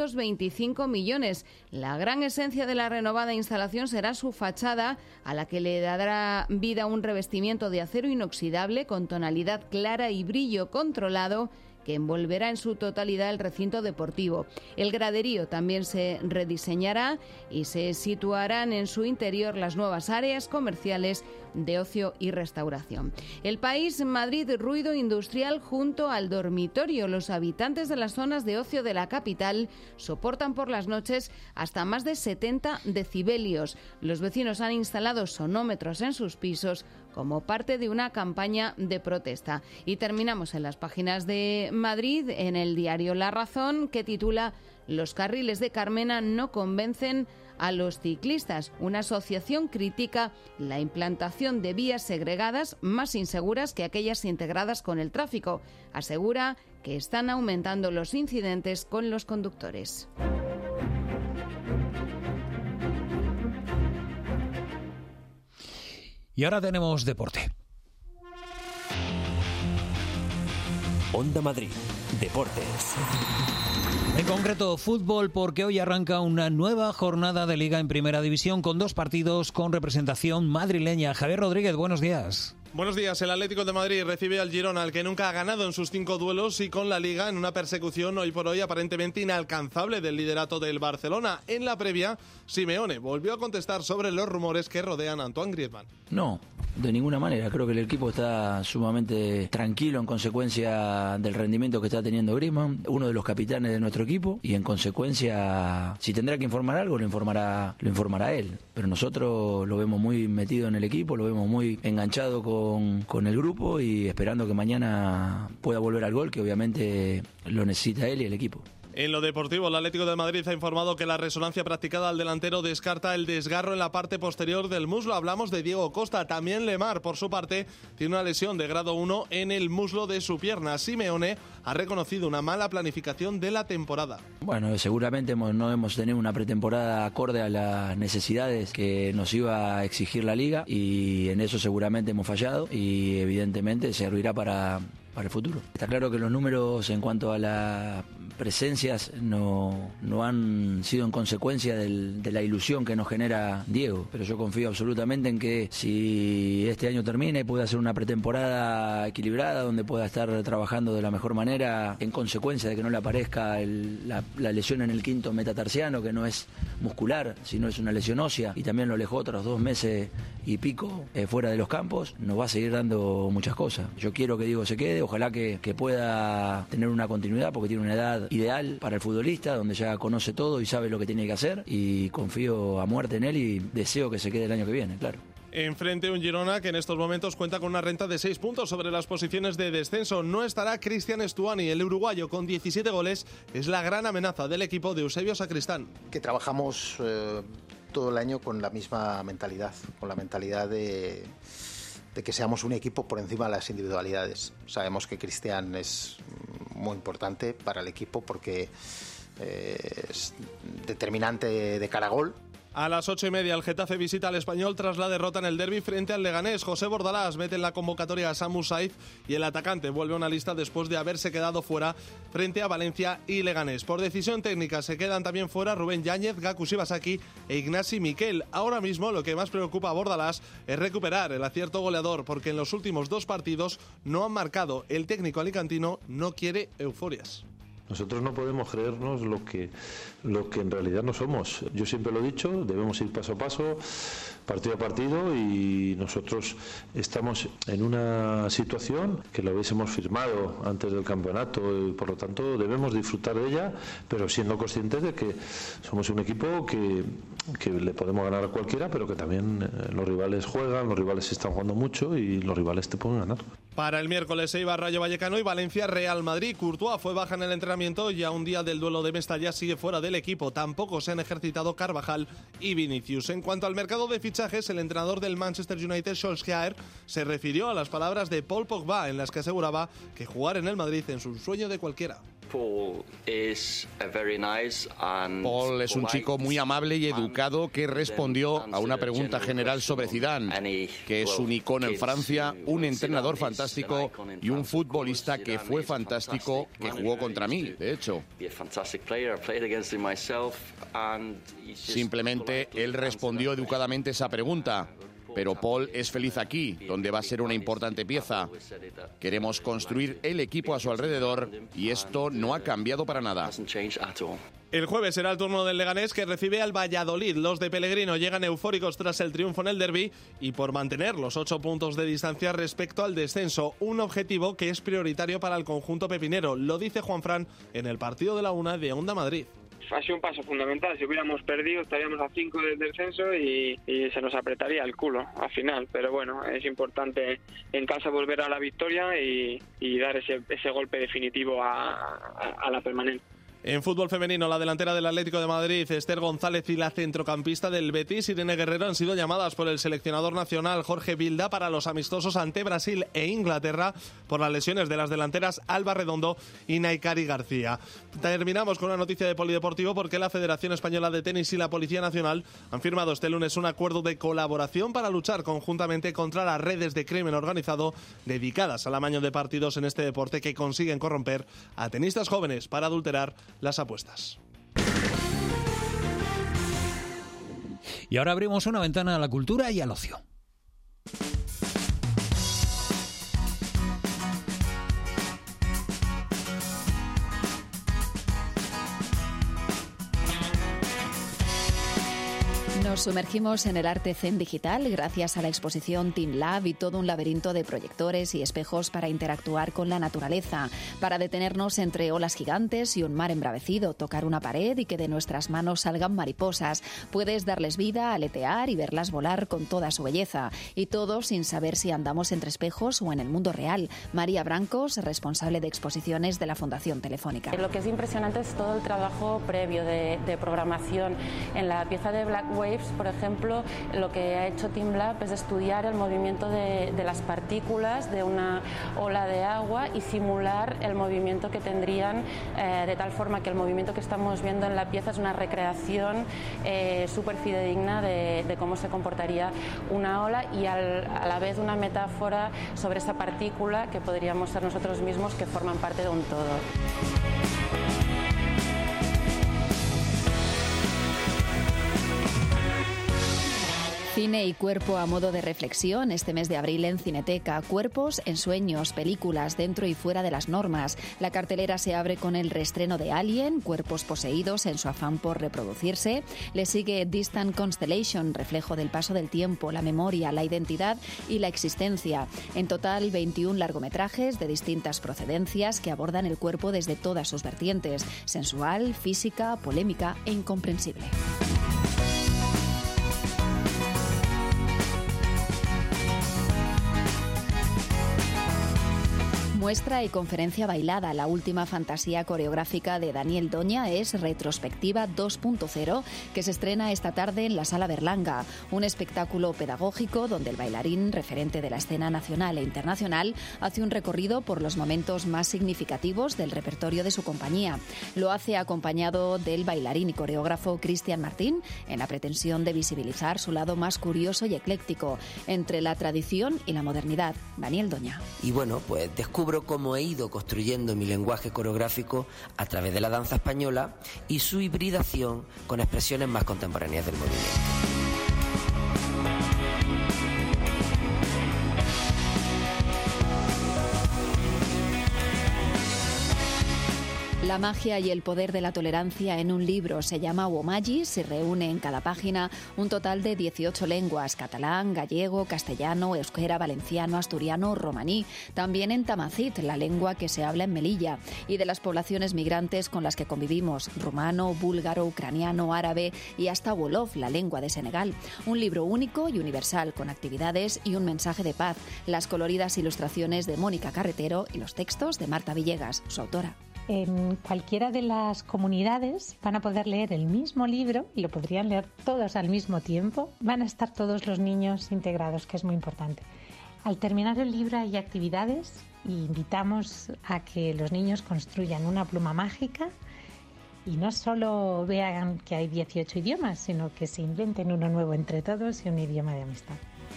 525 millones. La gran esencia de la renovada instalación será su fachada, a la que le dará vida un revestimiento de acero inoxidable con tonalidad clara y brillo controlado, que envolverá en su totalidad el recinto deportivo. El graderío también se rediseñará y se situarán en su interior las nuevas áreas comerciales de ocio y restauración. El País, Madrid, ruido industrial junto al dormitorio. Los habitantes de las zonas de ocio de la capital soportan por las noches hasta más de 70 decibelios. Los vecinos han instalado sonómetros en sus pisos como parte de una campaña de protesta. Y terminamos en las páginas de Madrid, en el diario La Razón, que titula «Los carriles de Carmena no convencen a los ciclistas». Una asociación critica la implantación de vías segregadas más inseguras que aquellas integradas con el tráfico. Asegura que están aumentando los incidentes con los conductores. Y ahora tenemos deporte. Onda Madrid, Deportes. En concreto, fútbol, porque hoy arranca una nueva jornada de Liga en Primera División con 2 partidos con representación madrileña. Javier Rodríguez, buenos días. Buenos días. El Atlético de Madrid recibe al Girona, al que nunca ha ganado en sus 5 duelos, y con la Liga en una persecución hoy por hoy aparentemente inalcanzable del liderato del Barcelona. En la previa, Simeone volvió a contestar sobre los rumores que rodean a Antoine Griezmann. No, de ninguna manera. Creo que el equipo está sumamente tranquilo en consecuencia del rendimiento que está teniendo Griezmann, uno de los capitanes de nuestro equipo, y en consecuencia, si tendrá que informar algo, lo informará él. Pero nosotros lo vemos muy metido en el equipo, lo vemos muy enganchado con el grupo y esperando que mañana pueda volver al gol, que obviamente lo necesita él y el equipo. En lo deportivo, el Atlético de Madrid ha informado que la resonancia practicada al delantero descarta el desgarro en la parte posterior del muslo. Hablamos de Diego Costa. También Lemar, por su parte, tiene una lesión de grado 1 en el muslo de su pierna. Simeone ha reconocido una mala planificación de la temporada. Bueno, seguramente no hemos tenido una pretemporada acorde a las necesidades que nos iba a exigir la Liga, y en eso seguramente hemos fallado, y evidentemente servirá para para el futuro. Está claro que los números en cuanto a las presencias no han sido en consecuencia de la ilusión que nos genera Diego, pero yo confío absolutamente en que si este año termina y pueda hacer una pretemporada equilibrada donde pueda estar trabajando de la mejor manera, en consecuencia de que no le aparezca la lesión en el quinto metatarsiano, que no es muscular, sino es una lesión ósea, y también lo alejó otros 2 meses y pico fuera de los campos, nos va a seguir dando muchas cosas. Yo quiero que Diego se quede, ojalá que pueda tener una continuidad, porque tiene una edad ideal para el futbolista, donde ya conoce todo y sabe lo que tiene que hacer, y confío a muerte en él y deseo que se quede el año que viene, claro. Enfrente un Girona que en estos momentos cuenta con una renta de 6 puntos sobre las posiciones de descenso. No estará Cristian Stuani, el uruguayo con 17 goles, es la gran amenaza del equipo de Eusebio Sacristán. Que trabajamos todo el año con la misma mentalidad, con la mentalidad de que seamos un equipo por encima de las individualidades. Sabemos que Cristian es muy importante para el equipo porque es determinante de cara a gol. A las 8:30 el Getafe visita al Español tras la derrota en el derbi frente al Leganés. José Bordalás mete en la convocatoria a Samu Saiz y el atacante vuelve a una lista después de haberse quedado fuera frente a Valencia y Leganés. Por decisión técnica se quedan también fuera Rubén Yáñez, Gaku Shibasaki e Ignasi Miquel. Ahora mismo lo que más preocupa a Bordalás es recuperar el acierto goleador, porque en los últimos 2 partidos no han marcado. El técnico alicantino no quiere euforias. Nosotros no podemos creernos lo que en realidad no somos. Yo siempre lo he dicho, debemos ir paso a paso, partido a partido, y nosotros estamos en una situación que lo hubiésemos firmado antes del campeonato y por lo tanto debemos disfrutar de ella, pero siendo conscientes de que somos un equipo que le podemos ganar a cualquiera, pero que también los rivales juegan, los rivales están jugando mucho y los rivales te pueden ganar. Para el miércoles Eibar, Rayo Vallecano y Valencia Real Madrid. Courtois fue baja en el entrenamiento y a un día del duelo de Mestalla sigue fuera del equipo. Tampoco se han ejercitado Carvajal y Vinicius. En cuanto al mercado de fichajes, el entrenador del Manchester United, Solskjaer, se refirió a las palabras de Paul Pogba en las que aseguraba que jugar en el Madrid es un sueño de cualquiera. Paul es un chico muy amable y educado que respondió a una pregunta general sobre Zidane, que es un icono en Francia, un entrenador fantástico y un futbolista que fue fantástico, que jugó contra mí, de hecho. Simplemente él respondió educadamente esa pregunta. Pero Paul es feliz aquí, donde va a ser una importante pieza. Queremos construir el equipo a su alrededor y esto no ha cambiado para nada. El jueves será el turno del Leganés, que recibe al Valladolid. Los de Pellegrino llegan eufóricos tras el triunfo en el derbi y por mantener los 8 puntos de distancia respecto al descenso, un objetivo que es prioritario para el conjunto pepinero. Lo dice Juanfran en el partido de la 1 de Onda Madrid. Ha sido un paso fundamental. Si hubiéramos perdido estaríamos a 5 del descenso y se nos apretaría el culo al final, pero bueno, es importante en casa volver a la victoria y dar ese golpe definitivo a la permanencia. En fútbol femenino, la delantera del Atlético de Madrid, Esther González, y la centrocampista del Betis, Irene Guerrero, han sido llamadas por el seleccionador nacional Jorge Vilda para los amistosos ante Brasil e Inglaterra por las lesiones de las delanteras Alba Redondo y Naikari García. Terminamos con una noticia de polideportivo, porque la Federación Española de Tenis y la Policía Nacional han firmado este lunes un acuerdo de colaboración para luchar conjuntamente contra las redes de crimen organizado dedicadas al amaño de partidos en este deporte, que consiguen corromper a tenistas jóvenes para adulterar las apuestas. Y ahora abrimos una ventana a la cultura y al ocio. Nos sumergimos en el arte zen digital gracias a la exposición Teen Lab y todo un laberinto de proyectores y espejos para interactuar con la naturaleza, para detenernos entre olas gigantes y un mar embravecido, tocar una pared y que de nuestras manos salgan mariposas. Puedes darles vida, aletear y verlas volar con toda su belleza. Y todo sin saber si andamos entre espejos o en el mundo real. María Brancos, responsable de exposiciones de la Fundación Telefónica. Lo que es impresionante es todo el trabajo previo de programación. En la pieza de Black Wave Waves, por ejemplo, lo que ha hecho TeamLab es estudiar el movimiento de las partículas de una ola de agua y simular el movimiento que tendrían, de tal forma que el movimiento que estamos viendo en la pieza es una recreación súper fidedigna de cómo se comportaría una ola y a la vez una metáfora sobre esa partícula que podríamos ser nosotros mismos, que forman parte de un todo. Cine y cuerpo a modo de reflexión este mes de abril en Cineteca. Cuerpos, ensueños, películas dentro y fuera de las normas. La cartelera se abre con el reestreno de Alien, cuerpos poseídos en su afán por reproducirse. Le sigue Distant Constellation, reflejo del paso del tiempo, la memoria, la identidad y la existencia. En total, 21 largometrajes de distintas procedencias que abordan el cuerpo desde todas sus vertientes: sensual, física, polémica e incomprensible. Muestra y conferencia bailada. La última fantasía coreográfica de Daniel Doña es Retrospectiva 2.0, que se estrena esta tarde en la Sala Berlanga. Un espectáculo pedagógico donde el bailarín, referente de la escena nacional e internacional, hace un recorrido por los momentos más significativos del repertorio de su compañía. Lo hace acompañado del bailarín y coreógrafo Cristian Martín, en la pretensión de visibilizar su lado más curioso y ecléctico, entre la tradición y la modernidad. Daniel Doña. Y bueno, pues descubro cómo he ido construyendo mi lenguaje coreográfico a través de la danza española y su hibridación con expresiones más contemporáneas del movimiento. La magia y el poder de la tolerancia en un libro. Se llama Uomagi. Se reúne en cada página un total de 18 lenguas: catalán, gallego, castellano, euskera, valenciano, asturiano, romaní. También en tamazit, la lengua que se habla en Melilla, y de las poblaciones migrantes con las que convivimos: rumano, búlgaro, ucraniano, árabe y hasta wolof, la lengua de Senegal. Un libro único y universal, con actividades y un mensaje de paz. Las coloridas ilustraciones de Mónica Carretero y los textos de Marta Villegas, su autora. En cualquiera de las comunidades van a poder leer el mismo libro y lo podrían leer todos al mismo tiempo. Van a estar todos los niños integrados, que es muy importante. Al terminar el libro hay actividades y invitamos a que los niños construyan una pluma mágica y no solo vean que hay 18 idiomas, sino que se inventen uno nuevo entre todos y un idioma de amistad.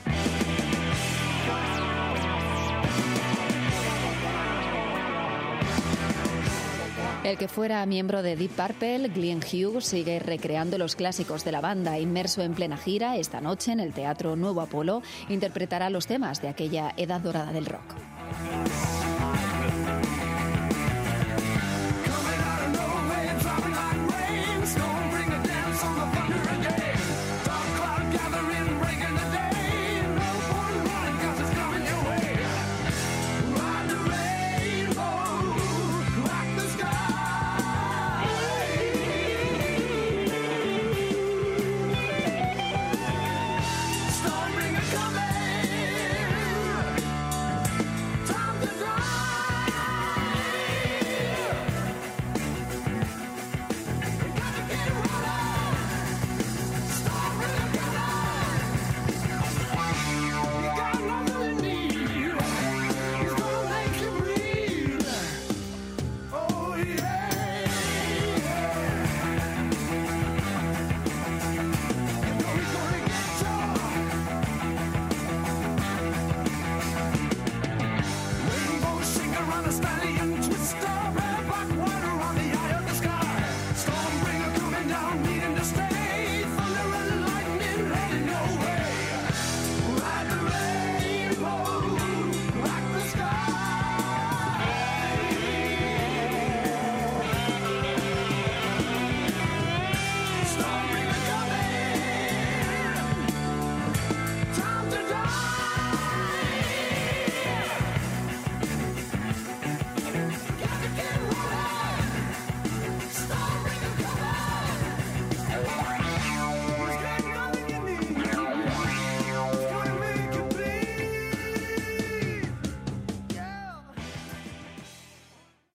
El que fuera miembro de Deep Purple, Glenn Hughes, sigue recreando los clásicos de la banda. Inmerso en plena gira, esta noche en el Teatro Nuevo Apolo interpretará los temas de aquella edad dorada del rock.